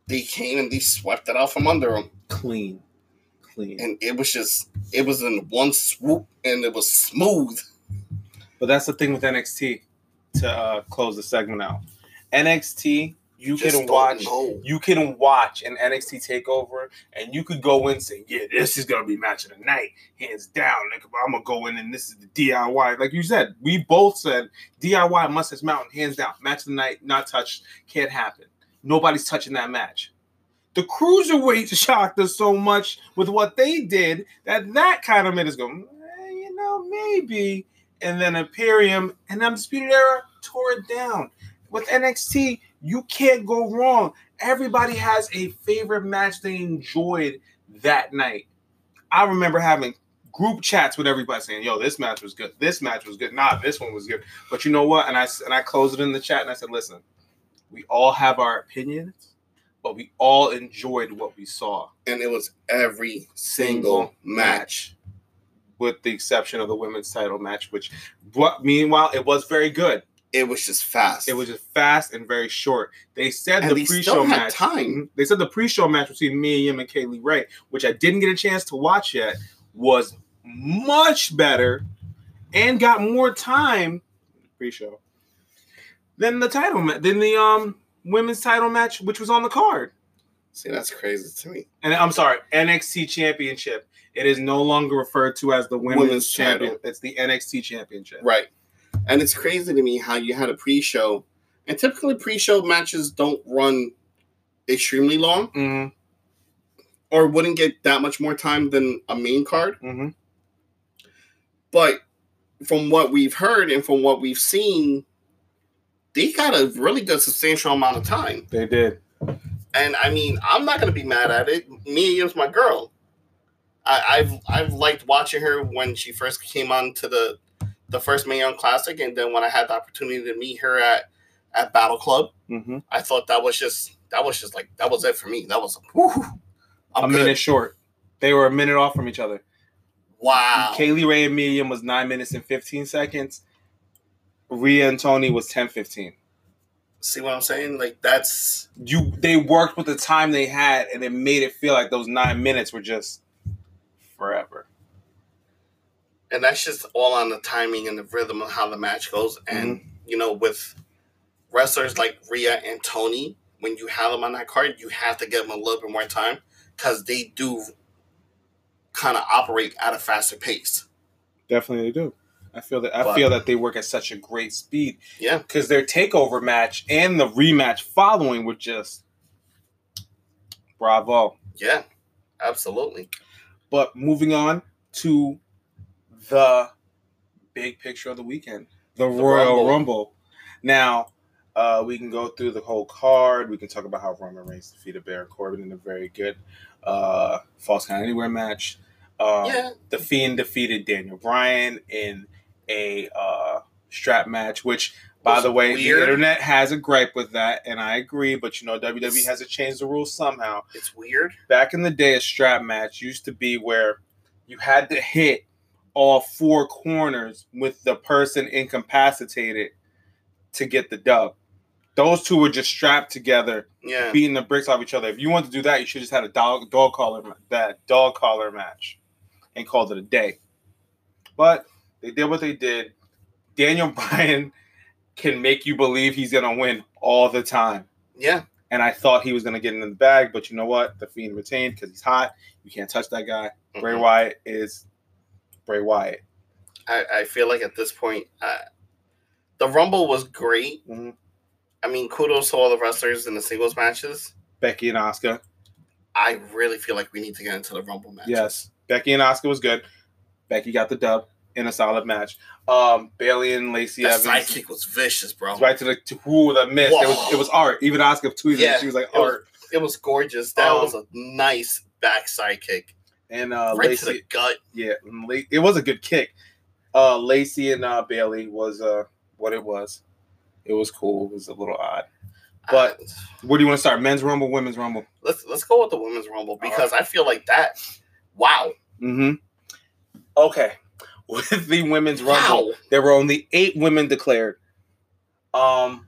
they came and they swept it out from under them. Clean. Clean. And it was just, it was in one swoop, and it was smooth. But that's the thing with N X T, to uh, close the segment out. N X T, you just can watch know. you can watch an N X T takeover, and you could go in and say, yeah, this is going to be match of the night, hands down. Like, I'm going to go in and this is the D I Y. Like you said, we both said D I Y, Mustache Mountain, hands down. Match of the night, not touched, can't happen. Nobody's touching that match. The Cruiserweights shocked us so much with what they did that that kind of made us go, eh, you know, maybe. And then Imperium and Undisputed Era tore it down. With N X T, you can't go wrong. Everybody has a favorite match they enjoyed that night. I remember having group chats with everybody saying, yo, this match was good. This match was good. Nah, this one was good. But you know what? And I, and I closed it in the chat and I said, listen, we all have our opinions, but we all enjoyed what we saw. And it was every single match. match. With the exception of the women's title match, which, meanwhile, it was very good. It was just fast. It was just fast and very short. They said and the they pre-show match. Time. They said the pre-show match between Mia Yim and Kaylee Ray, which I didn't get a chance to watch yet, was much better and got more time pre-show than the title match, than the um women's title match, which was on the card. See, that's crazy to me. And I'm sorry, N X T Championship. It is no longer referred to as the women's, women's champion. Title. It's the N X T Championship. Right. And it's crazy to me how you had a pre-show. And typically pre-show matches don't run extremely long. Mm-hmm. Or wouldn't get that much more time than a main card. Mm-hmm. But from what we've heard and from what we've seen, they got a really good substantial amount of time. They did. And, I mean, I'm not going to be mad at it. Mia Yim's my girl. I, I've I've liked watching her when she first came on to the the first Mae Young Classic, and then when I had the opportunity to meet her at, at Battle Club, mm-hmm. I thought that was just that was just like that was it for me. That was whew, I'm a good. minute short. They were a minute off from each other. Wow. Kaylee Ray and Mia Yim was nine minutes and fifteen seconds. Rhea and Tony was ten fifteen. See what I'm saying? Like that's you. They worked with the time they had, and it made it feel like those nine minutes were just forever. And that's just all on the timing and the rhythm of how the match goes. And, mm-hmm. you know, with wrestlers like Rhea and Tony, when you have them on that card, you have to give them a little bit more time because they do kind of operate at a faster pace. Definitely they do. I feel that I but, feel that they work at such a great speed. Yeah. Because their takeover match and the rematch following were just bravo. Yeah, absolutely. But moving on to the big picture of the weekend, the, the Royal Rumble. Rumble. Now, uh, we can go through the whole card. We can talk about how Roman Reigns defeated Baron Corbin in a very good uh, Falls Count Anywhere match. Um, yeah. The Fiend defeated Daniel Bryan in a uh, strap match, which, by the way, weird. The internet has a gripe with that, and I agree, but, you know, W W E it's, has to change the rules somehow. It's weird. Back in the day, a strap match used to be where you had to hit all four corners with the person incapacitated to get the dub. Those two were just strapped together, yeah. beating the bricks off each other. If you wanted to do that, you should have just had a dog, dog collar that dog collar match and called it a day. But they did what they did. Daniel Bryan can make you believe he's going to win all the time. Yeah. And I thought he was going to get in the bag, but you know what? The Fiend retained because he's hot. You can't touch that guy. Mm-hmm. Bray Wyatt is Bray Wyatt. I, I feel like at this point, uh, the Rumble was great. Mm-hmm. I mean, kudos to all the wrestlers in the singles matches. Becky and Asuka. I really feel like we need to get into the Rumble matches. Yes. Becky and Asuka was good. Becky got the dub in a solid match. Um, Bayley and Lacey that Evans. That sidekick was vicious, bro. Right to the to, who the miss. It was, it was art. Even Asuka tweeted yeah, it. She was like, it art. Was, it was gorgeous. That um, was a nice back sidekick. And uh, right Lacey, to the gut. Yeah, it was a good kick. Uh, Lacey and uh, Bayley was uh, what it was. It was cool. It was a little odd. But uh, where do you want to start? Men's Rumble, Women's Rumble? Let's let's go with the Women's Rumble because right. I feel like that. Wow. Mm-hmm. Okay. With the Women's Rumble, wow. there were only eight women declared. Um,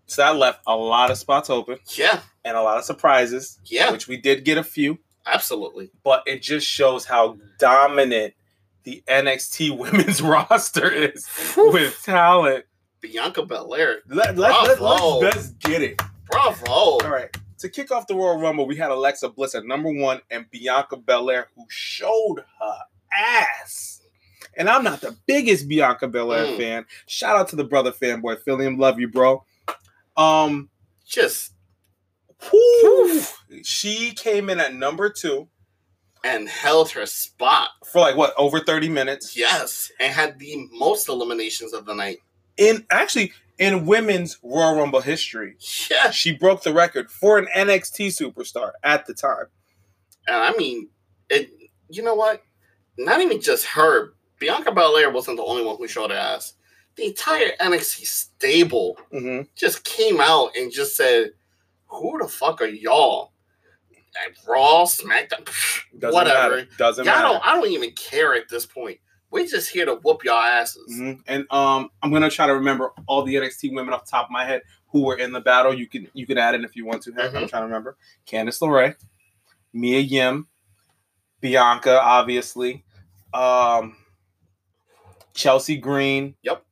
So that left a lot of spots open. Yeah. And a lot of surprises. Yeah. Which we did get a few. Absolutely. But it just shows how dominant the N X T women's roster is with talent. Bianca Belair. Let, let, let, let's, let's get it. Bravo. All right. To kick off the Royal Rumble, we had Alexa Bliss at number one and Bianca Belair, who showed her ass. And I'm not the biggest Bianca Belair mm. fan. Shout out to the brother fanboy, Philliam. Love you, bro. Um, Just. Whew, she came in at number two. And held her spot. For like, what, over thirty minutes? Yes. And had the most eliminations of the night. In actually, in women's Royal Rumble history. Yeah. She broke the record for an N X T superstar at the time. And I mean, it. You know what? Not even just her. Bianca Belair wasn't the only one who showed her ass. The entire N X T stable mm-hmm. just came out and just said, who the fuck are y'all? Like Raw, SmackDown, Doesn't whatever. Matter. Doesn't y'all matter. Don't, I don't even care at this point. We're just here to whoop y'all asses. Mm-hmm. And um, I'm gonna try to remember all the N X T women off the top of my head who were in the battle. You can you can add in if you want to. Heck, mm-hmm. I'm trying to remember. Candice LeRae, Mia Yim, Bianca, obviously, um, Chelsea Green. Yep.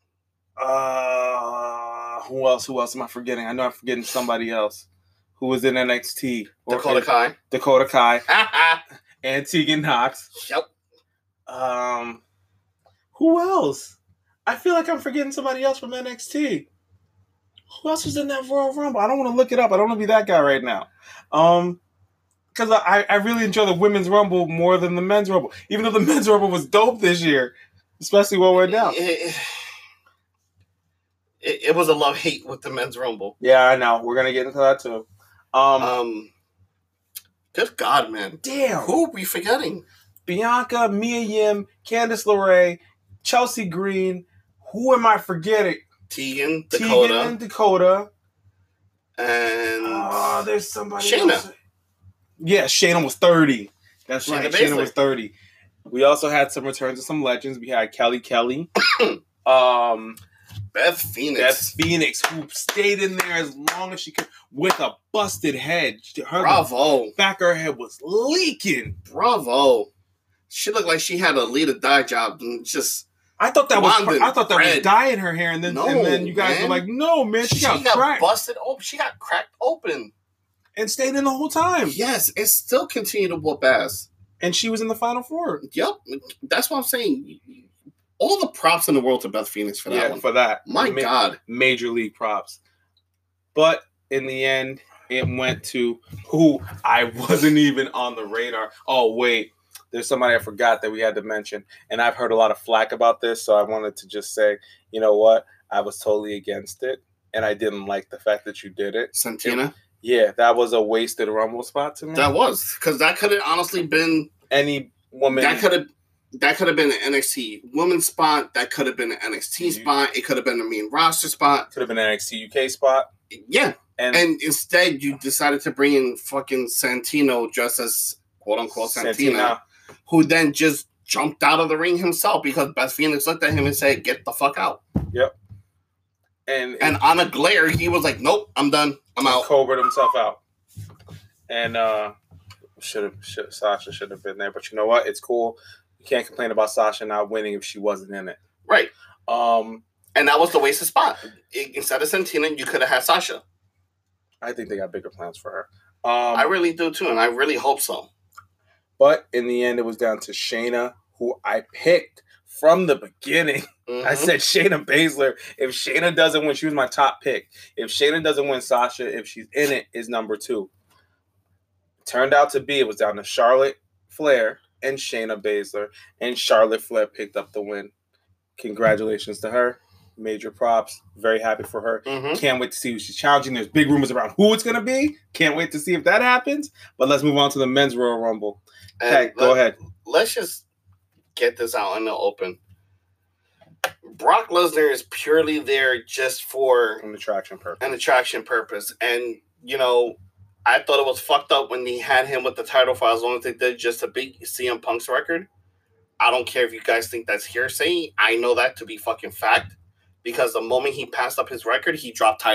Uh, who else? Who else am I forgetting? I know I'm forgetting somebody else who was in N X T. Dakota Kai. Dakota Kai. And Tegan Knox. Yep. Um, who else? I feel like I'm forgetting somebody else from N X T. Who else was in that Royal Rumble? I don't want to look it up. I don't want to be that guy right now. Um, because I, I really enjoy the women's Rumble more than the men's Rumble. Even though the men's Rumble was dope this year, especially what went down. It, it, it was a love-hate with the men's Rumble. Yeah, I know. We're going to get into that too. Um, um, good God, man. Damn. Who are we forgetting? Bianca, Mia Yim, Candice LeRae, Chelsea Green. Who am I forgetting? Tegan, Dakota. Tegan and Dakota. And oh, there's somebody Shayna. else. Yeah, Shayna was thirty. That's Shayna right. Baszler. Shayna was thirty. We also had some returns of some legends. We had Kelly Kelly. um, Beth Phoenix. Beth Phoenix, who stayed in there as long as she could with a busted head. Her Bravo. Back of her head was leaking. Bravo. She looked like she had a lead or die job and just. I thought that was I thought that red. was dye in her hair, and then no, and then you guys man. were like, "No, man, she, she got, got cracked. busted open. She got cracked open and stayed in the whole time." Yes, and still continued to whoop ass. And she was in the final four. Yep, that's what I'm saying. All the props in the world to Beth Phoenix for that yeah, one. for that. My Ma- God, major league props. But in the end, it went to who I wasn't even on the radar. Oh wait. There's somebody I forgot that we had to mention, and I've heard a lot of flack about this, so I wanted to just say, you know what? I was totally against it, and I didn't like the fact that you did it. Santina? Yeah, that was a wasted Rumble spot to me. That was, because that could have honestly been... Any woman... That could have that could have been an N X T women's spot. That could have been an N X T mm-hmm. spot. It could have been a main roster spot. Could have been an N X T U K spot. Yeah. And, and instead, you decided to bring in fucking Santino just as quote-unquote Santina. Santina. Who then just jumped out of the ring himself because Beth Phoenix looked at him and said, "Get the fuck out." Yep. And and on a glare, he was like, "Nope, I'm done. I'm out." Cobraed himself out. And uh, should have should, Sasha should have been there, but you know what? It's cool. You can't complain about Sasha not winning if she wasn't in it. Right. Um, and that was the wasted spot. Instead of Santina, you could have had Sasha. I think they got bigger plans for her. Um, I really do too, and I really hope so. But in the end, it was down to Shayna, who I picked from the beginning. Mm-hmm. I said Shayna Baszler. If Shayna doesn't win, she was my top pick. If Shayna doesn't win, Sasha, if she's in it, is number two. Turned out to be, it was down to Charlotte Flair and Shayna Baszler. And Charlotte Flair picked up the win. Congratulations to her. Major props. Very happy for her. Mm-hmm. Can't wait to see who she's challenging. There's big rumors around who it's going to be. Can't wait to see if that happens. But let's move on to the men's Royal Rumble. Okay, go let, ahead. Let's just get this out in the open. Brock Lesnar is purely there just for an attraction purpose. An attraction purpose. And, you know, I thought it was fucked up when they had him with the title for as long as they did just a big C M Punk's record. I don't care if you guys think that's hearsay. I know that to be fucking fact. Because the moment he passed up his record, he dropped title.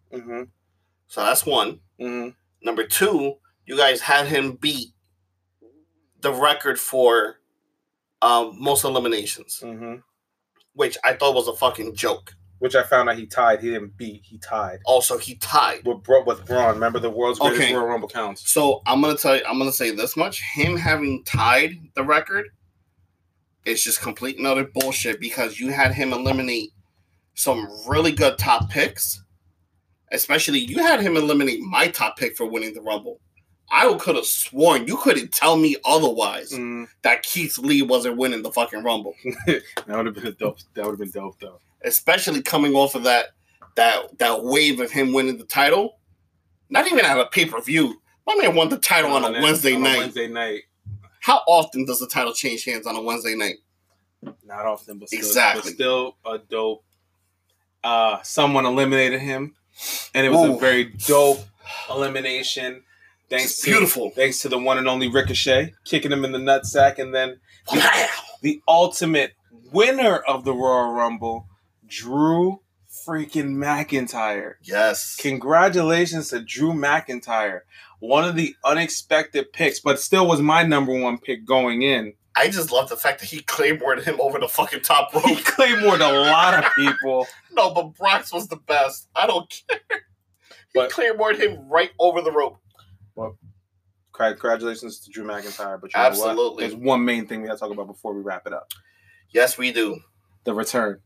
Mm-hmm. So that's one. Mm-hmm. Number two, you guys had him beat the record for um, most eliminations, Mm-hmm. which I thought was a fucking joke. Which I found out he tied. He didn't beat. He tied. Also, he tied with Bra- with Braun. Remember, the world's greatest okay. Royal Rumble counts. So I'm gonna tell you. I'm gonna say this much: him having tied the record is just complete and utter bullshit because you had him eliminate some really good top picks. Especially, you had him eliminate my top pick for winning the Rumble. I could have sworn you couldn't tell me otherwise mm. that Keith Lee wasn't winning the fucking Rumble. That would have been a dope. That would have been dope, though. Especially coming off of that that that wave of him winning the title, not even at a pay per view. My man won the title on, on a Wednesday on night. A Wednesday night. How often does the title change hands on a Wednesday night? Not often, but still, exactly. But still a dope. Uh, someone eliminated him, and it was Ooh. a very dope elimination. Thanks it's beautiful. To, thanks to the one and only Ricochet kicking him in the nutsack, and then the, the ultimate winner of the Royal Rumble, Drew freaking McIntyre. Yes. Congratulations to Drew McIntyre. One of the unexpected picks, but still was my number one pick going in. I just love the fact that he claymored him over the fucking top rope. He claymored a lot of people. No, but Brock's was the best. I don't care. He but, claymored him right over the rope. Well, congratulations to Drew McIntyre. But you Absolutely. know what? There's one main thing we got to talk about before we wrap it up. Yes, we do. The return.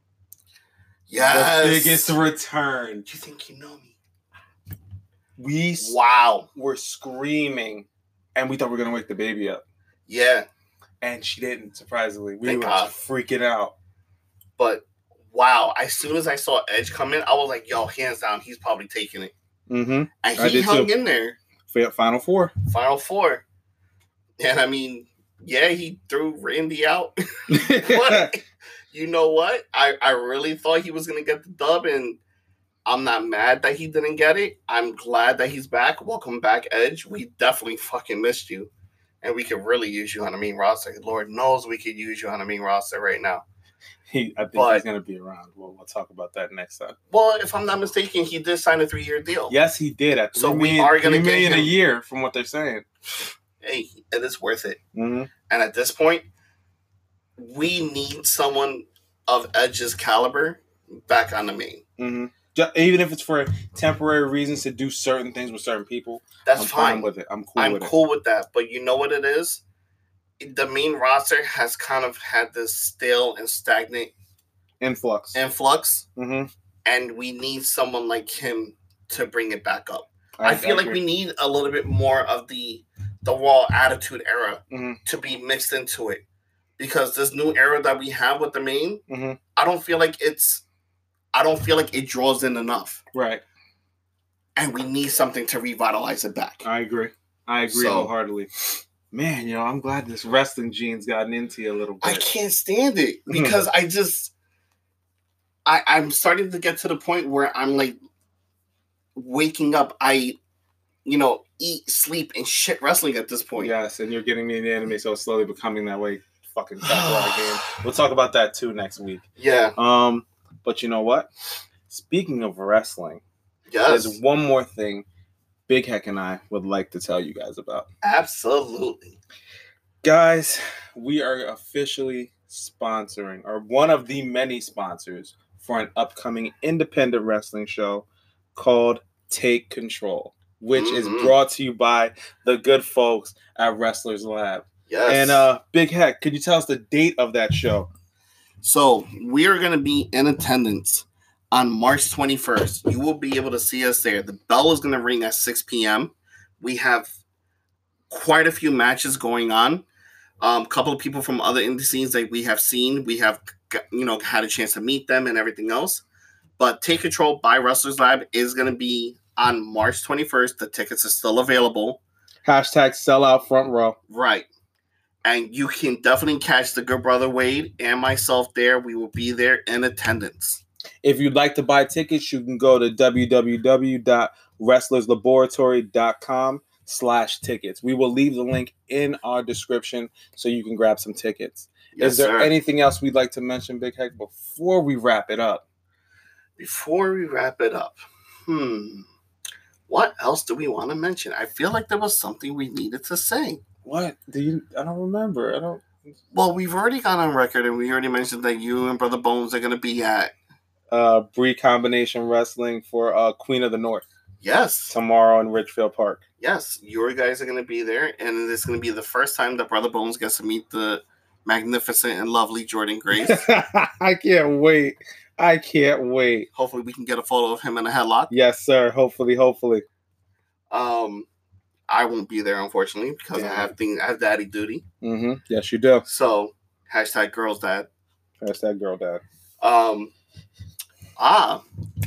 Yes. The biggest return. Do you think you know me? We wow. were screaming, and we thought we were going to wake the baby up. Yeah. And she didn't, surprisingly. We Thank were God. freaking out. But, wow, as soon as I saw Edge come in, I was like, yo, hands down, he's probably taking it. Mm-hmm. And he hung too. in there. Final four. Final four. And, I mean, yeah, he threw Randy out. But, you know what? I, I really thought he was going to get the dub, and I'm not mad that he didn't get it. I'm glad that he's back. Welcome back, Edge. We definitely fucking missed you. And we could really use you on the main roster. Lord knows we could use you on the main roster right now. He, I think but, he's going to be around. We'll, we'll talk about that next time. Well, if I'm not mistaken, he did sign a three-year deal. Yes, he did. At so we are going to get him a year from what they're saying. Hey, it is worth it. Mm-hmm. And at this point, we need someone of Edge's caliber back on the main. Mm-hmm. Even if it's for temporary reasons to do certain things with certain people, that's I'm fine. fine with it. I'm cool I'm with cool it. with that. But you know what it is? The main roster has kind of had this stale and stagnant influx. Influx. Mm-hmm. And we need someone like him to bring it back up. I, I feel I like we need a little bit more of the the Raw Attitude Era mm-hmm. to be mixed into it. Because this new era that we have with the main, mm-hmm. I don't feel like it's I don't feel like it draws in enough. Right. And we need something to revitalize it back. I agree. I agree so, wholeheartedly. Man, you know, I'm glad this wrestling gene's gotten into you a little bit. I can't stand it because I just I, I'm starting to get to the point where I'm like waking up. I, you know, eat, sleep, and shit wrestling at this point. Yes, and you're getting me in the anime, so it's slowly becoming that way. Fucking game. We'll talk about that too next week. Yeah. Um, but you know what? Speaking of wrestling, yes. there's one more thing Big Heck and I would like to tell you guys about. Absolutely. Guys, we are officially sponsoring, or one of the many sponsors, for an upcoming independent wrestling show called Take Control, which mm-hmm. is brought to you by the good folks at Wrestlers Lab. Yes. And uh, Big Heck, could you tell us the date of that show? So we are going to be in attendance on March twenty-first. You will be able to see us there. The bell is going to ring at six p.m. We have quite a few matches going on. A um, couple of people from other indie scenes that we have seen. We have, you know, had a chance to meet them and everything else. But Take Control by Wrestlers Lab is going to be on March twenty-first. The tickets are still available. Hashtag sellout front row. Right. And you can definitely catch the good brother Wade and myself there. We will be there in attendance. If you'd like to buy tickets, you can go to www.wrestlerslaboratory.com slash tickets. We will leave the link in our description so you can grab some tickets. Yes, Is there sir. anything else we'd like to mention, Big Heck, before we wrap it up? Before we wrap it up, Hmm. What else do we want to mention? I feel like there was something we needed to say. What? Do you? I don't remember. I don't. Well, we've already gone on record, and we already mentioned that you and Brother Bones are going to be at Uh, Bree Combination Wrestling for uh, Queen of the North. Yes. Tomorrow in Richfield Park. Yes, your guys are going to be there, and it's going to be the first time that Brother Bones gets to meet the magnificent and lovely Jordan Grace. I can't wait. I can't wait. Hopefully, we can get a photo of him in a headlock. Yes, sir. Hopefully, hopefully. Um, I won't be there, unfortunately, because yeah. I have things. I have daddy duty. Mm-hmm. Yes, you do. So, hashtag girls dad. Hashtag girl dad. Um, ah,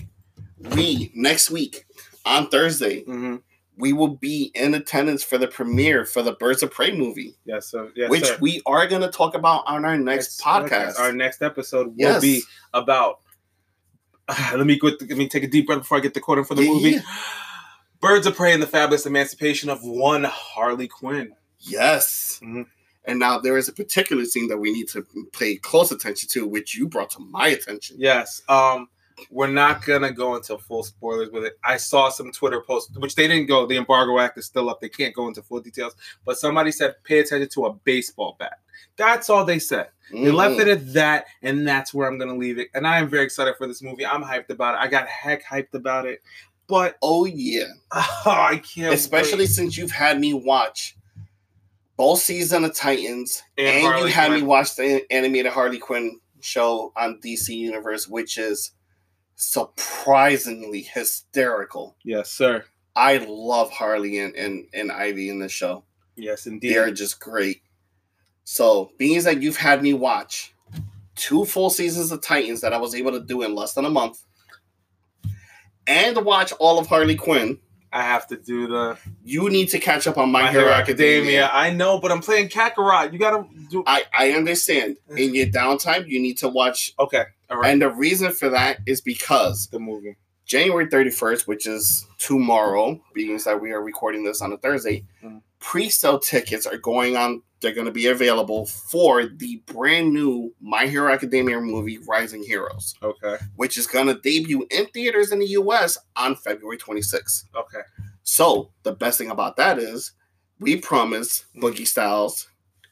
we next week on Thursday. Mm-hmm. We will be in attendance for the premiere for the Birds of Prey movie. Yes, sir. Yes, which sir. we are going to talk about on our next yes, podcast. Our next episode will yes. be about. Uh, let me go. Let me take a deep breath before I get the quote for the yeah, movie. Yeah. Birds of Prey and the Fabulous Emancipation of One Harley Quinn. Yes. Mm-hmm. And now there is a particular scene that we need to pay close attention to, which you brought to my attention. Yes. Um. We're not going to go into full spoilers with it. I saw some Twitter posts, which they didn't go. The embargo act is still up. They can't go into full details. But somebody said, pay attention to a baseball bat. That's all they said. Mm-hmm. They left it at that, and that's where I'm going to leave it. And I am very excited for this movie. I'm hyped about it. I got heck hyped about it. But, oh, yeah. Oh, I can't Especially wait. Since you've had me watch both seasons of Titans, and, and Harley you had Quinn. me watch the animated Harley Quinn show on D C Universe, which is surprisingly hysterical. Yes, sir. I love Harley and, and, and Ivy in the show. Yes, indeed. They're just great. So, being that you've had me watch two full seasons of Titans that I was able to do in less than a month, and watch all of Harley Quinn, I have to do the... You need to catch up on My, My Hero, Hero Academia. Academia. I know, but I'm playing Kakarot. You gotta do... I, I understand. In your downtime, you need to watch... Okay, all right. And the reason for that is because... The movie. January thirty-first, which is tomorrow, being that we are recording this on a Thursday, mm. pre-sale tickets are going on. They're going to be available for the brand new My Hero Academia movie, Rising Heroes. Okay. Which is going to debut in theaters in the U S on February twenty-sixth. Okay. So, the best thing about that is we promise Boogie Styles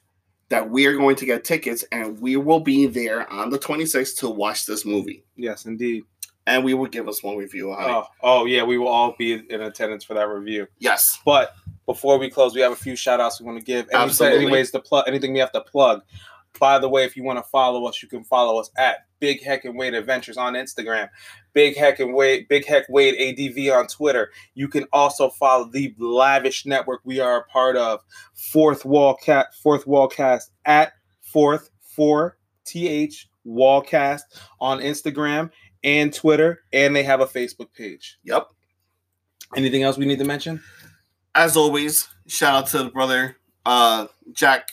that we are going to get tickets and we will be there on the twenty-sixth to watch this movie. Yes, indeed. And we will give us one review on oh, it. Oh, yeah, we will all be in attendance for that review. Yes. But before we close, we have a few shout-outs we want to give. Any, Absolutely. Anyways, to plug, anything we have to plug. By the way, if you want to follow us, you can follow us at Big Heck and Wade Adventures on Instagram. Big Heck and Wade, Big Heck Wade A D V on Twitter. You can also follow the Lavish Network we are a part of. Fourth Wall Cat, Fourth Wall Cast at Fourth Four T H Wallcast on Instagram and Twitter, and they have a Facebook page. Yep. Anything else we need to mention? As always, shout out to the brother uh, Jack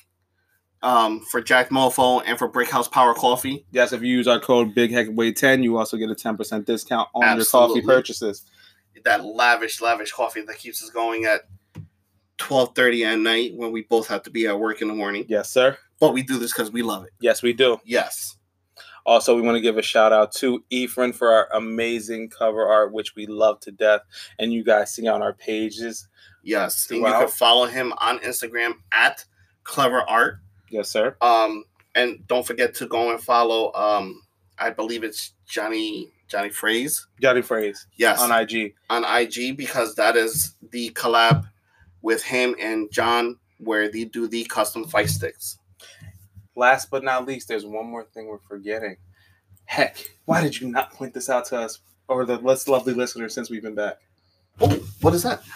um, for Jack Mofo and for Brickhouse Power Coffee. Yes, if you use our code Big Heck Wade ten, you also get a ten percent discount on Absolutely. your coffee purchases. That lavish, lavish coffee that keeps us going at twelve thirty at night when we both have to be at work in the morning. Yes, sir. But we do this because we love it. Yes, we do. Yes. Also, we want to give a shout out to Ephraim for our amazing cover art, which we love to death. And you guys see on our pages. Yes. And you can follow him on Instagram at Clever Art. Yes, sir. Um, and don't forget to go and follow, um, I believe it's Johnny Johnny Phrase. Johnny Phrase. Yes. On I G. On I G, because that is the collab with him and John where they do the custom fight sticks. Last but not least, there's one more thing we're forgetting. Heck, why did you not point this out to us or the less lovely listeners since we've been back? Oh, what is that?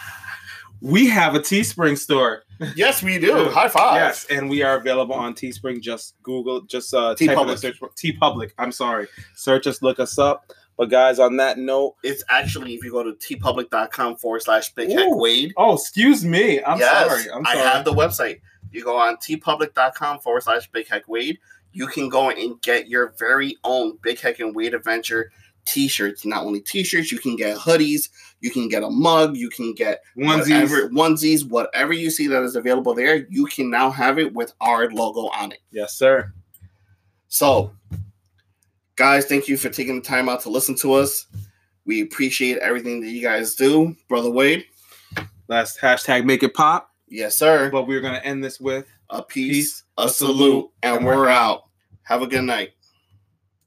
We have a Teespring store. Yes, we do. High five. Yes, and we are available on Teespring. Just Google, just uh, T Public. Search T Public. I'm sorry. Search us, look us up. But guys, on that note, it's actually if you go to tpublic.com forward slash Big Heck Wade. Oh, excuse me. I'm yes, sorry. I'm sorry. I have the website. You go on tpublic.com forward slash Big Heck Wade. You can go and get your very own Big Heck and Wade Adventure t-shirts. Not only t-shirts, you can get hoodies, you can get a mug, you can get onesies, whatever, onesies, whatever you see that is available there, you can now have it with our logo on it. Yes, sir. So, guys, thank you for taking the time out to listen to us. We We appreciate everything that you guys do. Brother Wade. Last hashtag make it pop. Yes, sir. But we're going to end this with a peace, peace a salute, and we're out. Have a good night.